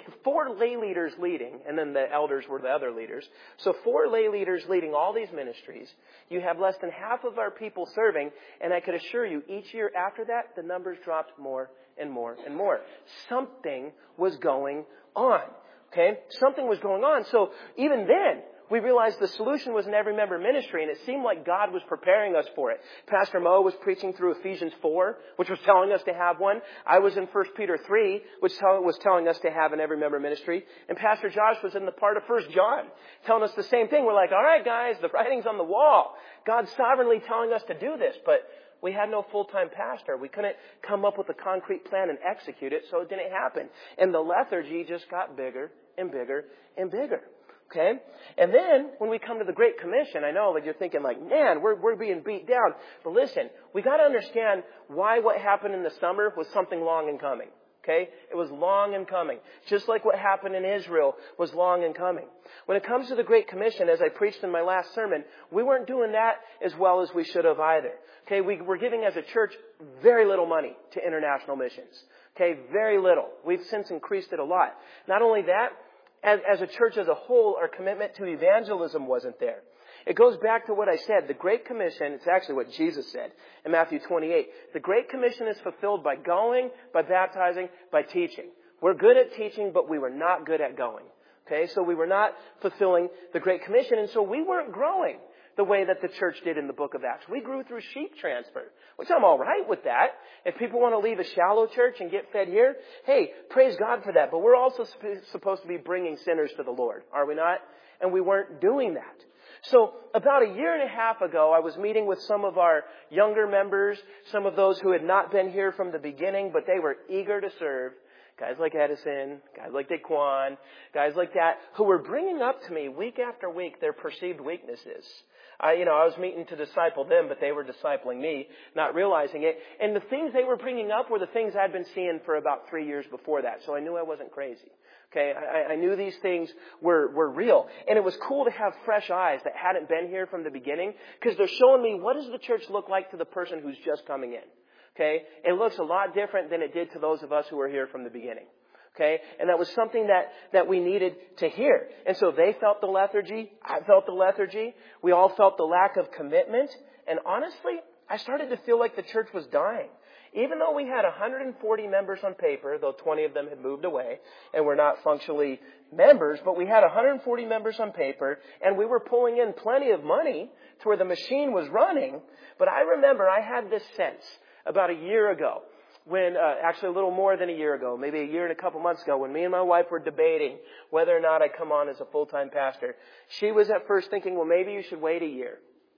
4 lay leaders leading, and then the elders were the other leaders. So 4 lay leaders leading all these ministries. You have less than half of our people serving, and I could assure you, each year after that, the numbers dropped more and more and more. Something was going on. Okay? Something was going on. So even then, we realized the solution was an every member ministry, and it seemed like God was preparing us for it. Pastor Mo was preaching through Ephesians 4, which was telling us to have one. I was in 1 Peter 3, which was telling us to have an every member ministry. And Pastor Josh was in the part of 1 John, telling us the same thing. We're like, all right, guys, the writing's on the wall. God's sovereignly telling us to do this, but we had no full-time pastor. We couldn't come up with a concrete plan and execute it, so it didn't happen. And the lethargy just got bigger and bigger and bigger. Okay? And then, when we come to the Great Commission, I know like you're thinking like, man, we're being beat down. But listen, we got to understand why what happened in the summer was something long in coming. Okay? It was long in coming. Just like what happened in Israel was long in coming. When it comes to the Great Commission, as I preached in my last sermon, we weren't doing that as well as we should have either. Okay? We were giving as a church very little money to international missions. Okay? Very little. We've since increased it a lot. Not only that, as a church as a whole, our commitment to evangelism wasn't there. It goes back to what I said. The Great Commission, it's actually what Jesus said in Matthew 28. The Great Commission is fulfilled by going, by baptizing, by teaching. We're good at teaching, but we were not good at going. Okay, so we were not fulfilling the Great Commission, and so we weren't growing the way that the church did in the book of Acts. We grew through sheep transfer, which I'm all right with that. If people want to leave a shallow church and get fed here, hey, praise God for that. But we're also supposed to be bringing sinners to the Lord, are we not? And we weren't doing that. So about a year and a half ago, I was meeting with some of our younger members, some of those who had not been here from the beginning, but they were eager to serve. Guys like Edison, guys like Daquan, guys like that, who were bringing up to me week after week their perceived weaknesses. I was meeting to disciple them, but they were discipling me, not realizing it. And the things they were bringing up were the things I'd been seeing for about 3 years before that. So I knew I wasn't crazy. Okay, I knew these things were real. And it was cool to have fresh eyes that hadn't been here from the beginning, because they're showing me what does the church look like to the person who's just coming in. Okay, it looks a lot different than it did to those of us who were here from the beginning. Okay, and that was something that we needed to hear. And so they felt the lethargy. I felt the lethargy. We all felt the lack of commitment. And honestly, I started to feel like the church was dying. Even though we had 140 members on paper, though 20 of them had moved away and were not functionally members, but we had 140 members on paper, and we were pulling in plenty of money to where the machine was running. But I remember I had this sense about a year ago, when actually a little more than a year ago, maybe a year and a couple months ago, when me and my wife were debating whether or not I come on as a full-time pastor. She was at first thinking, well, maybe you should wait a year,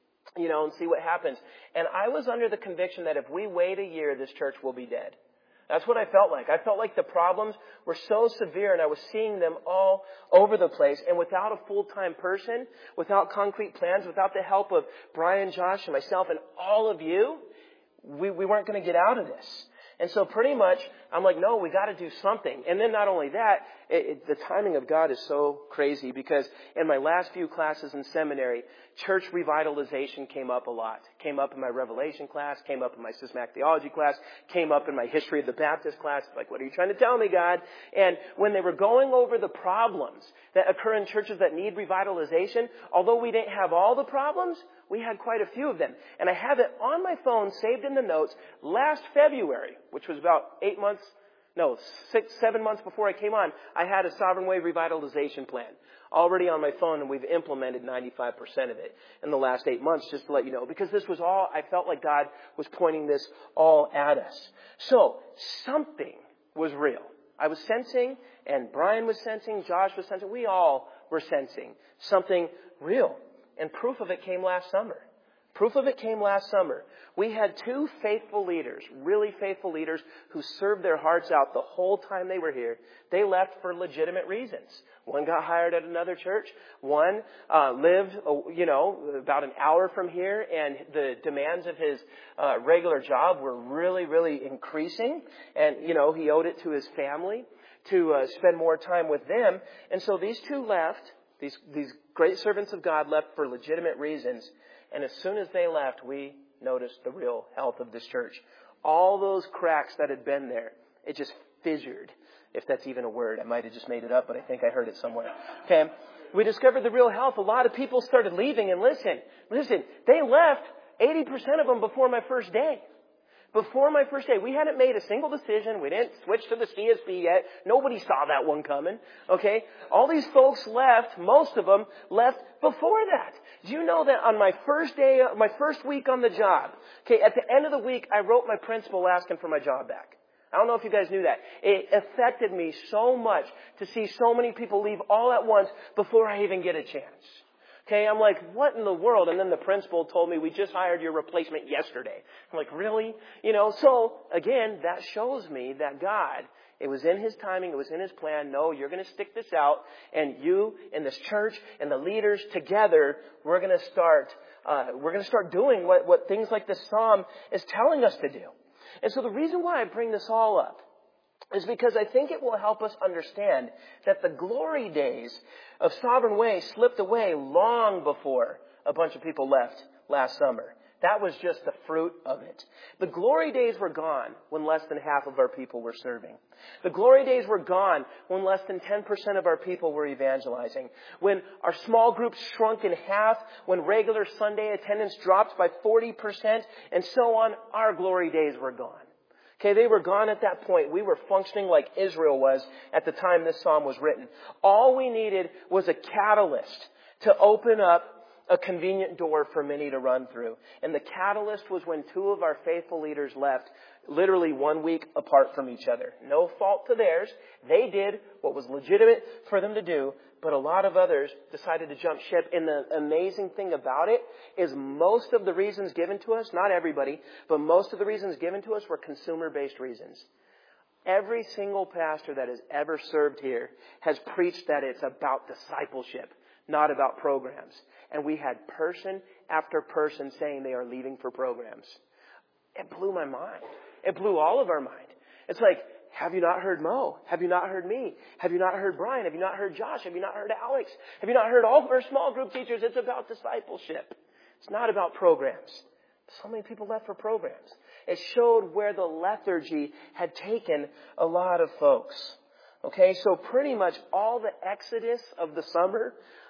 and see what happens. And I was under the conviction that if we wait a year, this church will be dead. That's what I felt like. I felt like the problems were so severe, and I was seeing them all over the place. And without a full-time person, without concrete plans, without the help of Brian, Josh, and myself, and all of you, we weren't going to get out of this. And so pretty much, I'm like, no, we got to do something. And then not only that, the timing of God is so crazy, because in my last few classes in seminary, church revitalization came up a lot. Came up in my Revelation class, came up in my systematic theology class, came up in my history of the Baptist class. Like, what are you trying to tell me, God? And when they were going over the problems that occur in churches that need revitalization, although we didn't have all the problems, we had quite a few of them. And I have it on my phone, saved in the notes, last February, which was about 7 months before I came on, I had a Sovereign Way revitalization plan already on my phone, and we've implemented 95% of it in the last 8 months, just to let you know, because this was all, I felt like God was pointing this all at us. So, something was real. I was sensing, and Brian was sensing, Josh was sensing, we all were sensing something real. And proof of it came last summer. Proof of it came last summer. We had 2 faithful leaders, really faithful leaders, who served their hearts out the whole time they were here. They left for legitimate reasons. One got hired at another church. One lived, about an hour from here, and the demands of his regular job were really, really increasing. And, he owed it to his family. to spend more time with them. And so these two left. These great servants of God left for legitimate reasons. And as soon as they left, we noticed the real health of this church. All those cracks that had been there, it just fissured, if that's even a word. I might have just made it up, but I think I heard it somewhere. Okay. We discovered the real health. A lot of people started leaving, and listen, they left 80% of them before my first day. Before my first day. We hadn't made a single decision. We didn't switch to the CSB yet. Nobody saw that one coming. Okay? All these folks left, most of them left before that. Do you know that on my first day, my first week on the job, okay, at the end of the week, I wrote my principal asking for my job back. I don't know if you guys knew that. It affected me so much to see so many people leave all at once before I even get a chance. Okay, I'm like, what in the world? And then the principal told me, we just hired your replacement yesterday. I'm like, really? So again, that shows me that God, it was in His timing, it was in His plan. No, you're going to stick this out, and you and this church and the leaders together, we're going to start doing what things like this psalm is telling us to do. And so the reason why I bring this all up is because I think it will help us understand that the glory days of Sovereign Way slipped away long before a bunch of people left last summer. That was just the fruit of it. The glory days were gone when less than half of our people were serving. The glory days were gone when less than 10% of our people were evangelizing. When our small groups shrunk in half, when regular Sunday attendance dropped by 40%, and so on, our glory days were gone. Okay, they were gone at that point. We were functioning like Israel was at the time this psalm was written. All we needed was a catalyst to open up a convenient door for many to run through. And the catalyst was when two of our faithful leaders left, literally 1 week apart from each other. No fault to theirs. They did what was legitimate for them to do, but a lot of others decided to jump ship. And the amazing thing about it is most of the reasons given to us, not everybody, but most of the reasons given to us were consumer-based reasons. Every single pastor that has ever served here has preached that it's about discipleship, not about programs. And we had person after person saying they are leaving for programs. It blew my mind. It blew all of our mind. It's like, have you not heard Mo? Have you not heard me? Have you not heard Brian? Have you not heard Josh? Have you not heard Alex? Have you not heard all of our small group teachers? It's about discipleship. It's not about programs. So many people left for programs. It showed where the lethargy had taken a lot of folks. Okay, so pretty much all the exodus of the summer,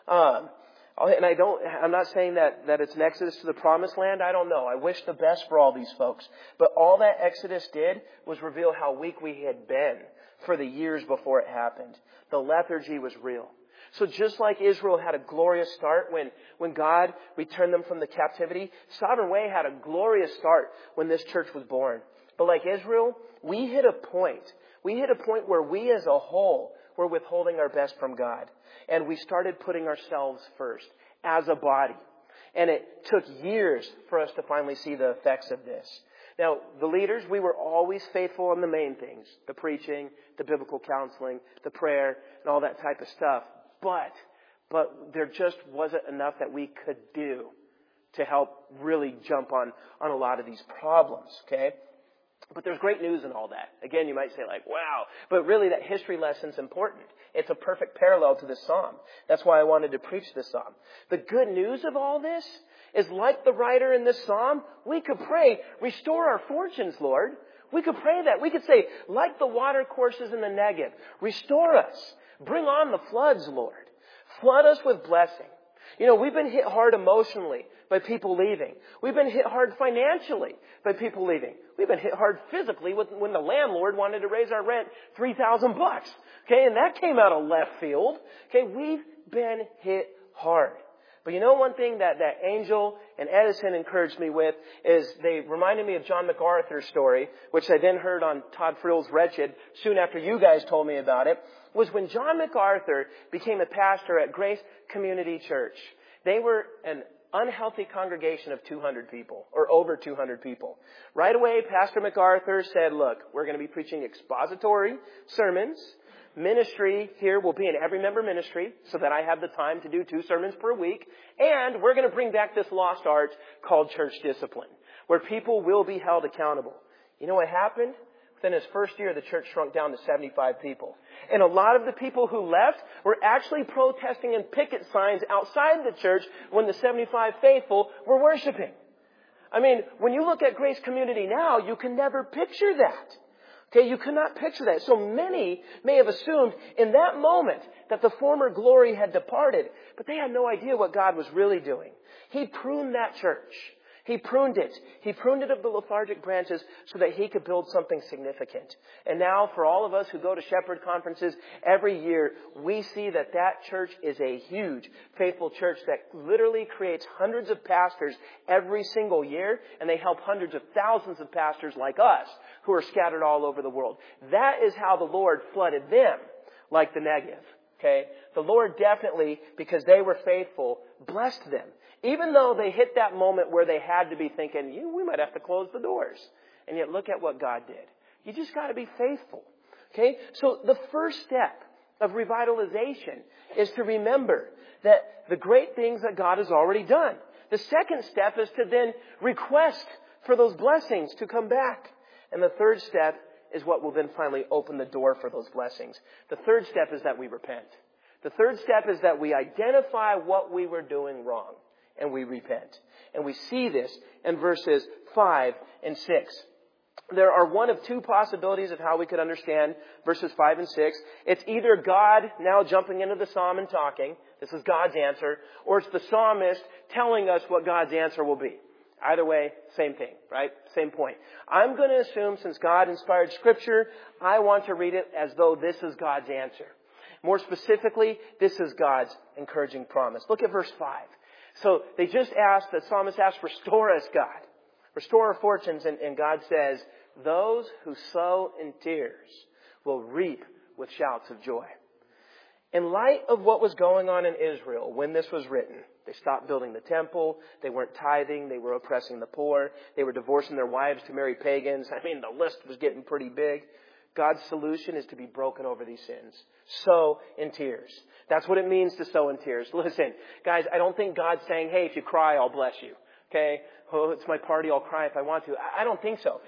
and I'm not saying that it's an exodus to the promised land. I don't know. I wish the best for all these folks. But all that exodus did was reveal how weak we had been for the years before it happened. The lethargy was real. So just like Israel had a glorious start when God returned them from the captivity, Sovereign Way had a glorious start when this church was born. But like Israel, we hit a point. We hit a point where we as a whole were withholding our best from God. And we started putting ourselves first as a body. And it took years for us to finally see the effects of this. Now, the leaders, we were always faithful on the main things. The preaching, the biblical counseling, the prayer, and all that type of stuff. But there just wasn't enough that we could do to help really jump on a lot of these problems, okay? But there's great news in all that. Again, you might say like, wow. But really that history lesson's important. It's a perfect parallel to this psalm. That's why I wanted to preach this psalm. The good news of all this is like the writer in this psalm, we could pray, restore our fortunes, Lord. We could pray that. We could say, like the water courses in the Negev, restore us. Bring on the floods, Lord. Flood us with blessing. We've been hit hard emotionally by people leaving. We've been hit hard financially by people leaving. We've been hit hard physically when the landlord wanted to raise our rent $3,000. Okay, and that came out of left field. Okay, we've been hit hard. But one thing that Angel and Edison encouraged me with is they reminded me of John MacArthur's story, which I then heard on Todd Frill's Wretched soon after you guys told me about it, was when John MacArthur became a pastor at Grace Community Church. They were an unhealthy congregation of 200 people, or over 200 people. Right away, Pastor MacArthur said, look, we're going to be preaching expository sermons. Ministry here will be an every member ministry so that I have the time to do 2 sermons per week. And we're going to bring back this lost art called church discipline, where people will be held accountable. You know what happened? then his first year the church shrunk down to 75 people. And a lot of the people who left were actually protesting and picket signs outside the church when the 75 faithful were worshiping. I mean, when you look at Grace Community now, you can never picture that. Okay, you cannot picture that. So many may have assumed in that moment that the former glory had departed, but they had no idea what God was really doing. He pruned that church. He pruned it. He pruned it of the lethargic branches so that he could build something significant. And now for all of us who go to Shepherd conferences every year, we see that that church is a huge, faithful church that literally creates hundreds of pastors every single year, and they help hundreds of thousands of pastors like us who are scattered all over the world. That is how the Lord flooded them, like the Negev. Okay? The Lord definitely, because they were faithful, blessed them. Even though they hit that moment where they had to be thinking, we might have to close the doors. And yet look at what God did. You just got to be faithful. Okay? So the first step of revitalization is to remember that the great things that God has already done. The second step is to then request for those blessings to come back. And the third step is what will then finally open the door for those blessings. The third step is that we repent. The third step is that we identify what we were doing wrong. And we repent. And we see this in verses 5 and 6. There are one of two possibilities of how we could understand verses 5 and 6. It's either God now jumping into the psalm and talking. This is God's answer. Or it's the psalmist telling us what God's answer will be. Either way, same thing, right? Same point. I'm going to assume since God inspired Scripture, I want to read it as though this is God's answer. More specifically, this is God's encouraging promise. Look at verse 5. So they just asked, the psalmist asked, restore us, God. Restore our fortunes. And God says, those who sow in tears will reap with shouts of joy. In light of what was going on in Israel when this was written, they stopped building the temple, they weren't tithing, they were oppressing the poor, they were divorcing their wives to marry pagans. I mean, the list was getting pretty big. God's solution is to be broken over these sins. Sow in tears. That's what it means to sow in tears. Listen, guys, I don't think God's saying, hey, if you cry, I'll bless you. Okay? Oh, it's my party, I'll cry if I want to. I don't think so.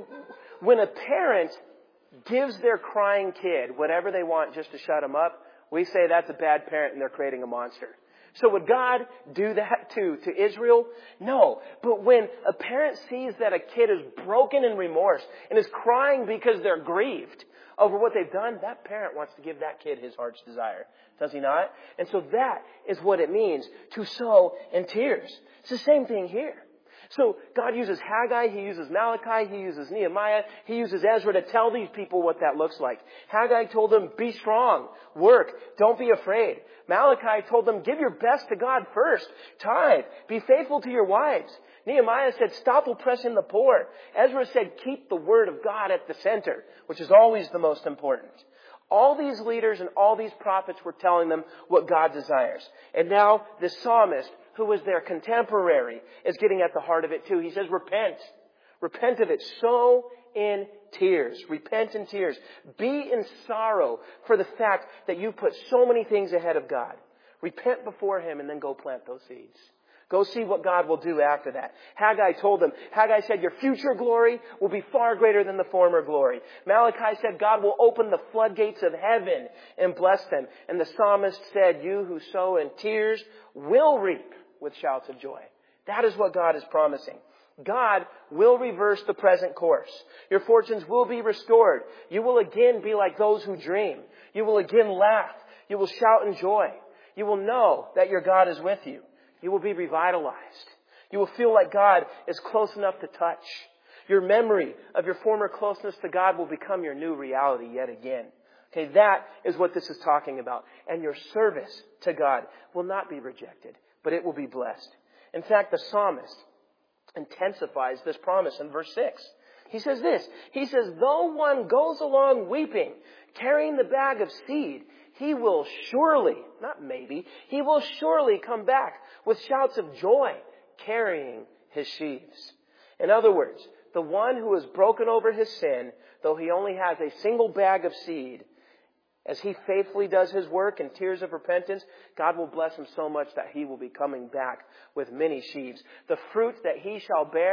When a parent gives their crying kid whatever they want just to shut them up, we say that's a bad parent and they're creating a monster. So would God do that to Israel? No. But when a parent sees that a kid is broken in remorse and is crying because they're grieved over what they've done, that parent wants to give that kid his heart's desire. Does he not? And so that is what it means to sow in tears. It's the same thing here. So God uses Haggai, He uses Malachi, He uses Nehemiah, He uses Ezra to tell these people what that looks like. Haggai told them, be strong, work, don't be afraid. Malachi told them, give your best to God first, tithe, be faithful to your wives. Nehemiah said, stop oppressing the poor. Ezra said, keep the word of God at the center, which is always the most important. All these leaders and all these prophets were telling them what God desires. And now this psalmist, who was their contemporary, is getting at the heart of it too. He says, repent. Repent of it. Sow in tears. Repent in tears. Be in sorrow for the fact that you put so many things ahead of God. Repent before Him and then go plant those seeds. Go see what God will do after that. Haggai told them, Haggai said, your future glory will be far greater than the former glory. Malachi said, God will open the floodgates of heaven and bless them. And the psalmist said, you who sow in tears will reap with shouts of joy. That is what God is promising. God will reverse the present course. Your fortunes will be restored. You will again be like those who dream. You will again laugh. You will shout in joy. You will know that your God is with you. You will be revitalized. You will feel like God is close enough to touch. Your memory of your former closeness to God will become your new reality yet again. Okay, that is what this is talking about. And your service to God will not be rejected, but it will be blessed. In fact, the psalmist intensifies this promise in verse 6. He says this. He says, though one goes along weeping, carrying the bag of seed, he will surely, not maybe, he will surely come back with shouts of joy, carrying his sheaves. In other words, the one who has broken over his sin, though he only has a single bag of seed, as he faithfully does his work in tears of repentance, God will bless him so much that he will be coming back with many sheaves. The fruit that he shall bear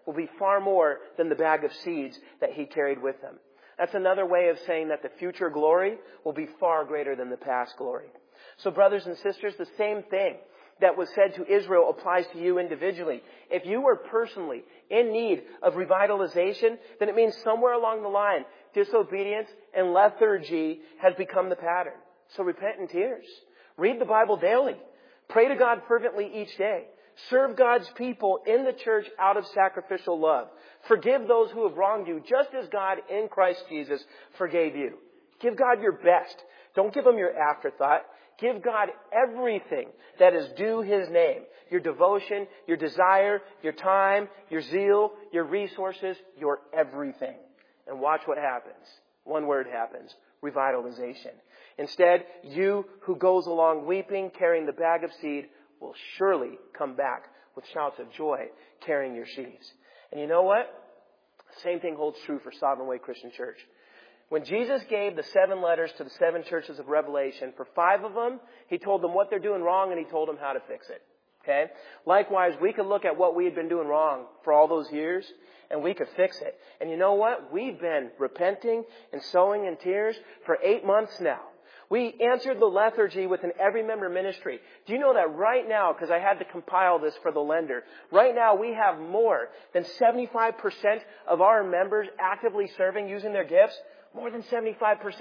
will be far more than the bag of seeds that he carried with him. That's another way of saying that the future glory will be far greater than the past glory. So brothers and sisters, the same thing that was said to Israel applies to you individually. If you are personally in need of revitalization, then it means somewhere along the line, disobedience and lethargy has become the pattern. So repent in tears. Read the Bible daily. Pray to God fervently each day. Serve God's people in the church out of sacrificial love. Forgive those who have wronged you, just as God in Christ Jesus forgave you. Give God your best. Don't give Him your afterthought. Give God everything that is due His name. Your devotion, your desire, your time, your zeal, your resources, your everything. And watch what happens. One word happens. Revitalization. Instead, you who goes along weeping, carrying the bag of seed, will surely come back with shouts of joy, carrying your sheaves. And you know what? The same thing holds true for Sovereign Way Christian Church. When Jesus gave the 7 letters to the 7 churches of Revelation, for 5 of them, He told them what they're doing wrong and He told them how to fix it. Okay? Likewise, we could look at what we had been doing wrong for all those years and we could fix it. And you know what? We've been repenting and sowing in tears for 8 months now. We answered the lethargy with an every member ministry. Do you know that right now, because I had to compile this for the lender, right now we have more than 75% of our members actively serving using their gifts? More than 75%.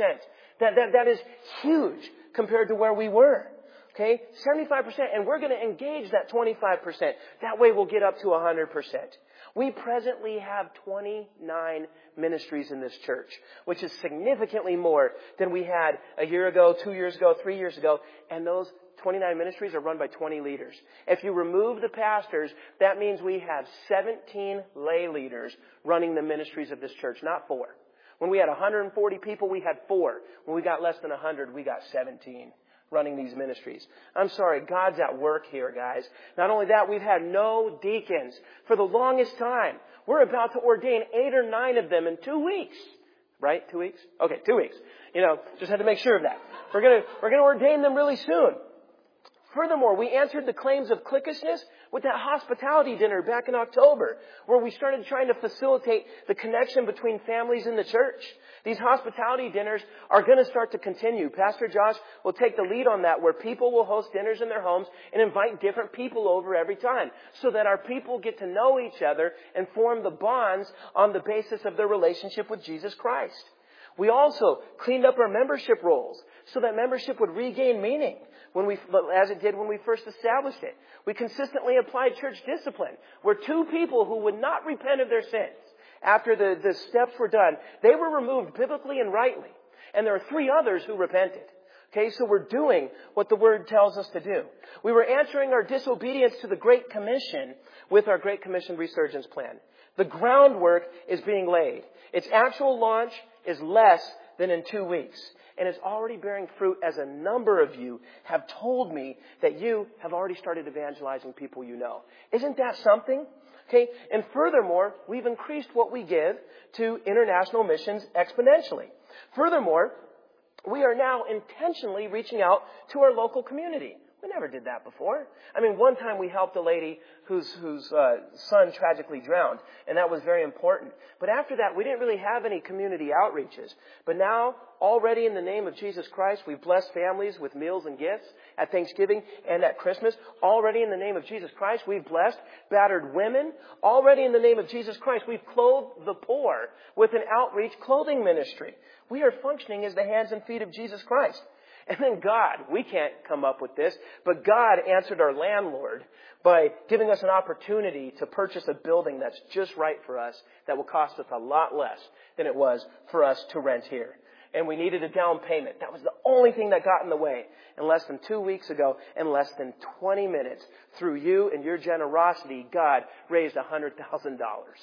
That is huge compared to where we were. Okay? 75%. And we're going to engage that 25%. That way we'll get up to 100%. We presently have 29 ministries in this church, which is significantly more than we had a year ago, 2 years ago, 3 years ago. And those 29 ministries are run by 20 leaders. If you remove the pastors, that means we have 17 lay leaders running the ministries of this church, not 4. When we had 140 people, we had 4. When we got less than 100, we got 17 running these ministries. I'm sorry, God's at work here, guys. Not only that, we've had no deacons for the longest time. We're about to ordain 8 or 9 of them in 2 weeks. Right? 2 weeks? Okay, 2 weeks. Just had to make sure of that. We're gonna ordain them really soon. Furthermore, we answered the claims of cliquishness with that hospitality dinner back in October, where we started trying to facilitate the connection between families in the church. These hospitality dinners are going to start to continue. Pastor Josh will take the lead on that, where people will host dinners in their homes and invite different people over every time, so that our people get to know each other and form the bonds on the basis of their relationship with Jesus Christ. We also cleaned up our membership rolls so that membership would regain meaning as it did when we first established it. We consistently applied church discipline, where 2 people who would not repent of their sins after the steps were done, they were removed biblically and rightly. And there are 3 others who repented. Okay, so we're doing what the Word tells us to do. We were answering our disobedience to the Great Commission with our Great Commission Resurgence Plan. The groundwork is being laid. Its actual launch is less than in 2 weeks. And it's already bearing fruit, as a number of you have told me that you have already started evangelizing people you know. Isn't that something? Okay, and furthermore, we've increased what we give to international missions exponentially. Furthermore, we are now intentionally reaching out to our local community. We never did that before. I mean, one time we helped a lady whose son tragically drowned, and that was very important. But after that, we didn't really have any community outreaches. But now, already in the name of Jesus Christ, we've blessed families with meals and gifts at Thanksgiving and at Christmas. Already in the name of Jesus Christ, we've blessed battered women. Already in the name of Jesus Christ, we've clothed the poor with an outreach clothing ministry. We are functioning as the hands and feet of Jesus Christ. And then God, we can't come up with this, but God answered our landlord by giving us an opportunity to purchase a building that's just right for us, that will cost us a lot less than it was for us to rent here. And we needed a down payment. That was the only thing that got in the way. And less than 2 weeks ago, in less than 20 minutes, through you and your generosity, God raised $100,000.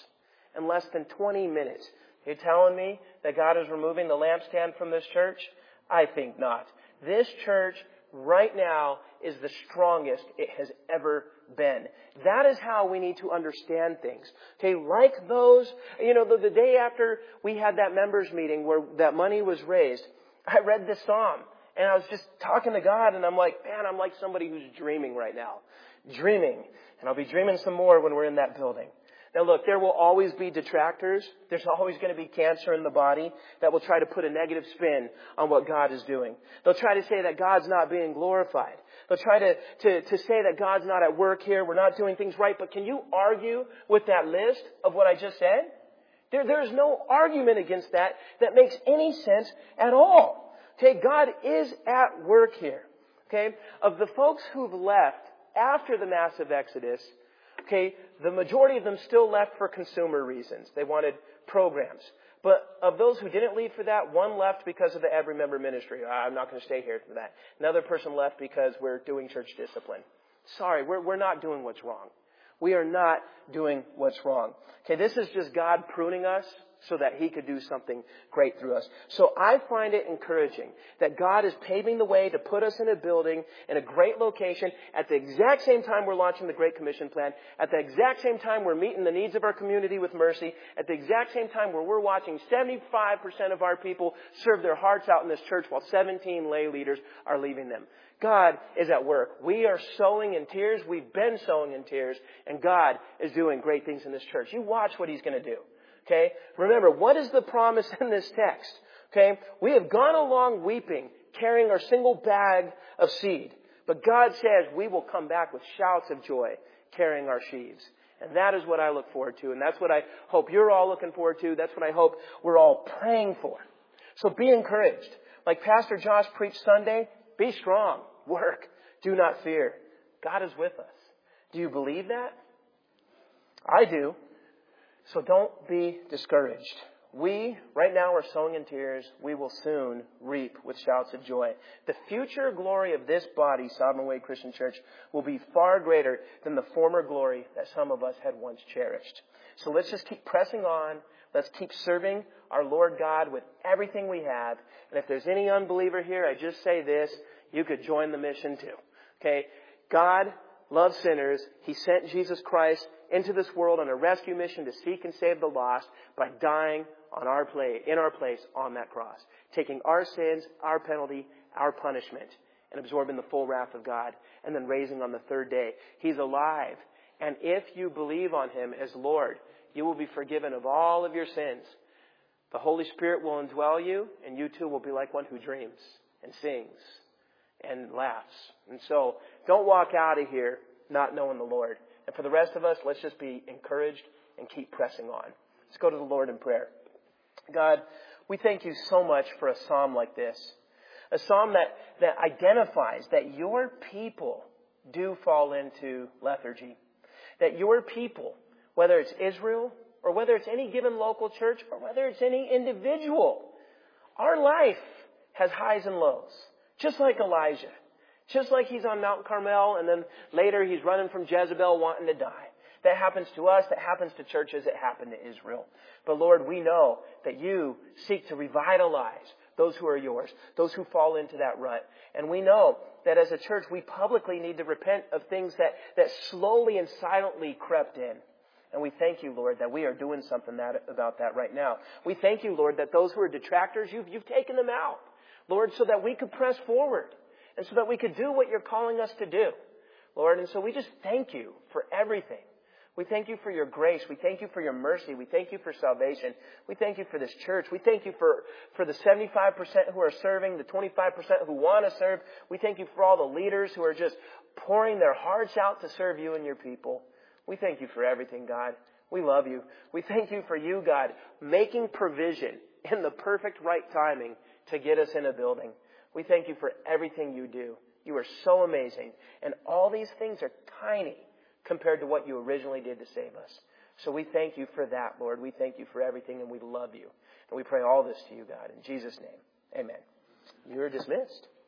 In less than 20 minutes. You're telling me that God is removing the lampstand from this church? I think not. This church right now is the strongest it has ever been. That is how we need to understand things. Okay, like those, the day after we had that members meeting where that money was raised, I read this psalm and I was just talking to God and I'm like, man, I'm like somebody who's dreaming right now. Dreaming. And I'll be dreaming some more when we're in that building. Now look, there will always be detractors. There's always going to be cancer in the body that will try to put a negative spin on what God is doing. They'll try to say that God's not being glorified. They'll try to say that God's not at work here. We're not doing things right. But can you argue with that list of what I just said? There's no argument against that makes any sense at all. Okay, God is at work here. Okay, of the folks who've left after the massive exodus, okay, the majority of them still left for consumer reasons. They wanted programs. But of those who didn't leave for that, one left because of the Every Member Ministry. I'm not going to stay here for that. Another person left because we're doing church discipline. Sorry, we're not doing what's wrong. We are not doing what's wrong. Okay, this is just God pruning us so that He could do something great through us. So I find it encouraging that God is paving the way to put us in a building in a great location at the exact same time we're launching the Great Commission plan, at the exact same time we're meeting the needs of our community with mercy, at the exact same time where we're watching 75% of our people serve their hearts out in this church while 17 lay leaders are leaving them. God is at work. We are sowing in tears. We've been sowing in tears. And God is doing great things in this church. You watch what He's going to do. Okay? Remember, what is the promise in this text? Okay? We have gone along weeping, carrying our single bag of seed. But God says we will come back with shouts of joy, carrying our sheaves. And that is what I look forward to. And that's what I hope you're all looking forward to. That's what I hope we're all praying for. So be encouraged. Like Pastor Josh preached Sunday, be strong. Work. Do not fear. God is with us. Do you believe that? I do. So don't be discouraged. We, right now, are sowing in tears. We will soon reap with shouts of joy. The future glory of this body, Sovereign Way Christian Church, will be far greater than the former glory that some of us had once cherished. So let's just keep pressing on. Let's keep serving our Lord God with everything we have. And if there's any unbeliever here, I just say this. You could join the mission too. Okay? God loves sinners. He sent Jesus Christ into this world on a rescue mission to seek and save the lost by dying in our place on that cross, taking our sins, our penalty, our punishment, and absorbing the full wrath of God, and then raising on the third day. He's alive. And if you believe on Him as Lord, you will be forgiven of all of your sins. The Holy Spirit will indwell you, and you too will be like one who dreams and sings and laughs. And so don't walk out of here not knowing the Lord. And for the rest of us, let's just be encouraged and keep pressing on. Let's go to the Lord in prayer. God, we thank you so much for a psalm like this. A psalm that identifies that your people do fall into lethargy. That your people, whether it's Israel or whether it's any given local church or whether it's any individual, our life has highs and lows. Just like Elijah. Just like he's on Mount Carmel and then later he's running from Jezebel wanting to die. That happens to us. That happens to churches. It happened to Israel. But Lord, we know that you seek to revitalize those who are yours, those who fall into that rut. And we know that as a church, we publicly need to repent of things that slowly and silently crept in. And we thank you, Lord, that we are doing something about that right now. We thank you, Lord, that those who are detractors, you've taken them out, Lord, so that we could press forward and so that we could do what you're calling us to do, Lord. And so we just thank you for everything. We thank you for your grace. We thank you for your mercy. We thank you for salvation. We thank you for this church. We thank you for the 75% who are serving, the 25% who want to serve. We thank you for all the leaders who are just pouring their hearts out to serve you and your people. We thank you for everything, God. We love you. We thank you for you, God, making provision in the perfect right timing to get us in a building. We thank you for everything you do. You are so amazing. And all these things are tiny compared to what you originally did to save us. So we thank you for that, Lord. We thank you for everything, and we love you. And we pray all this to you, God. In Jesus' name, amen. You're dismissed.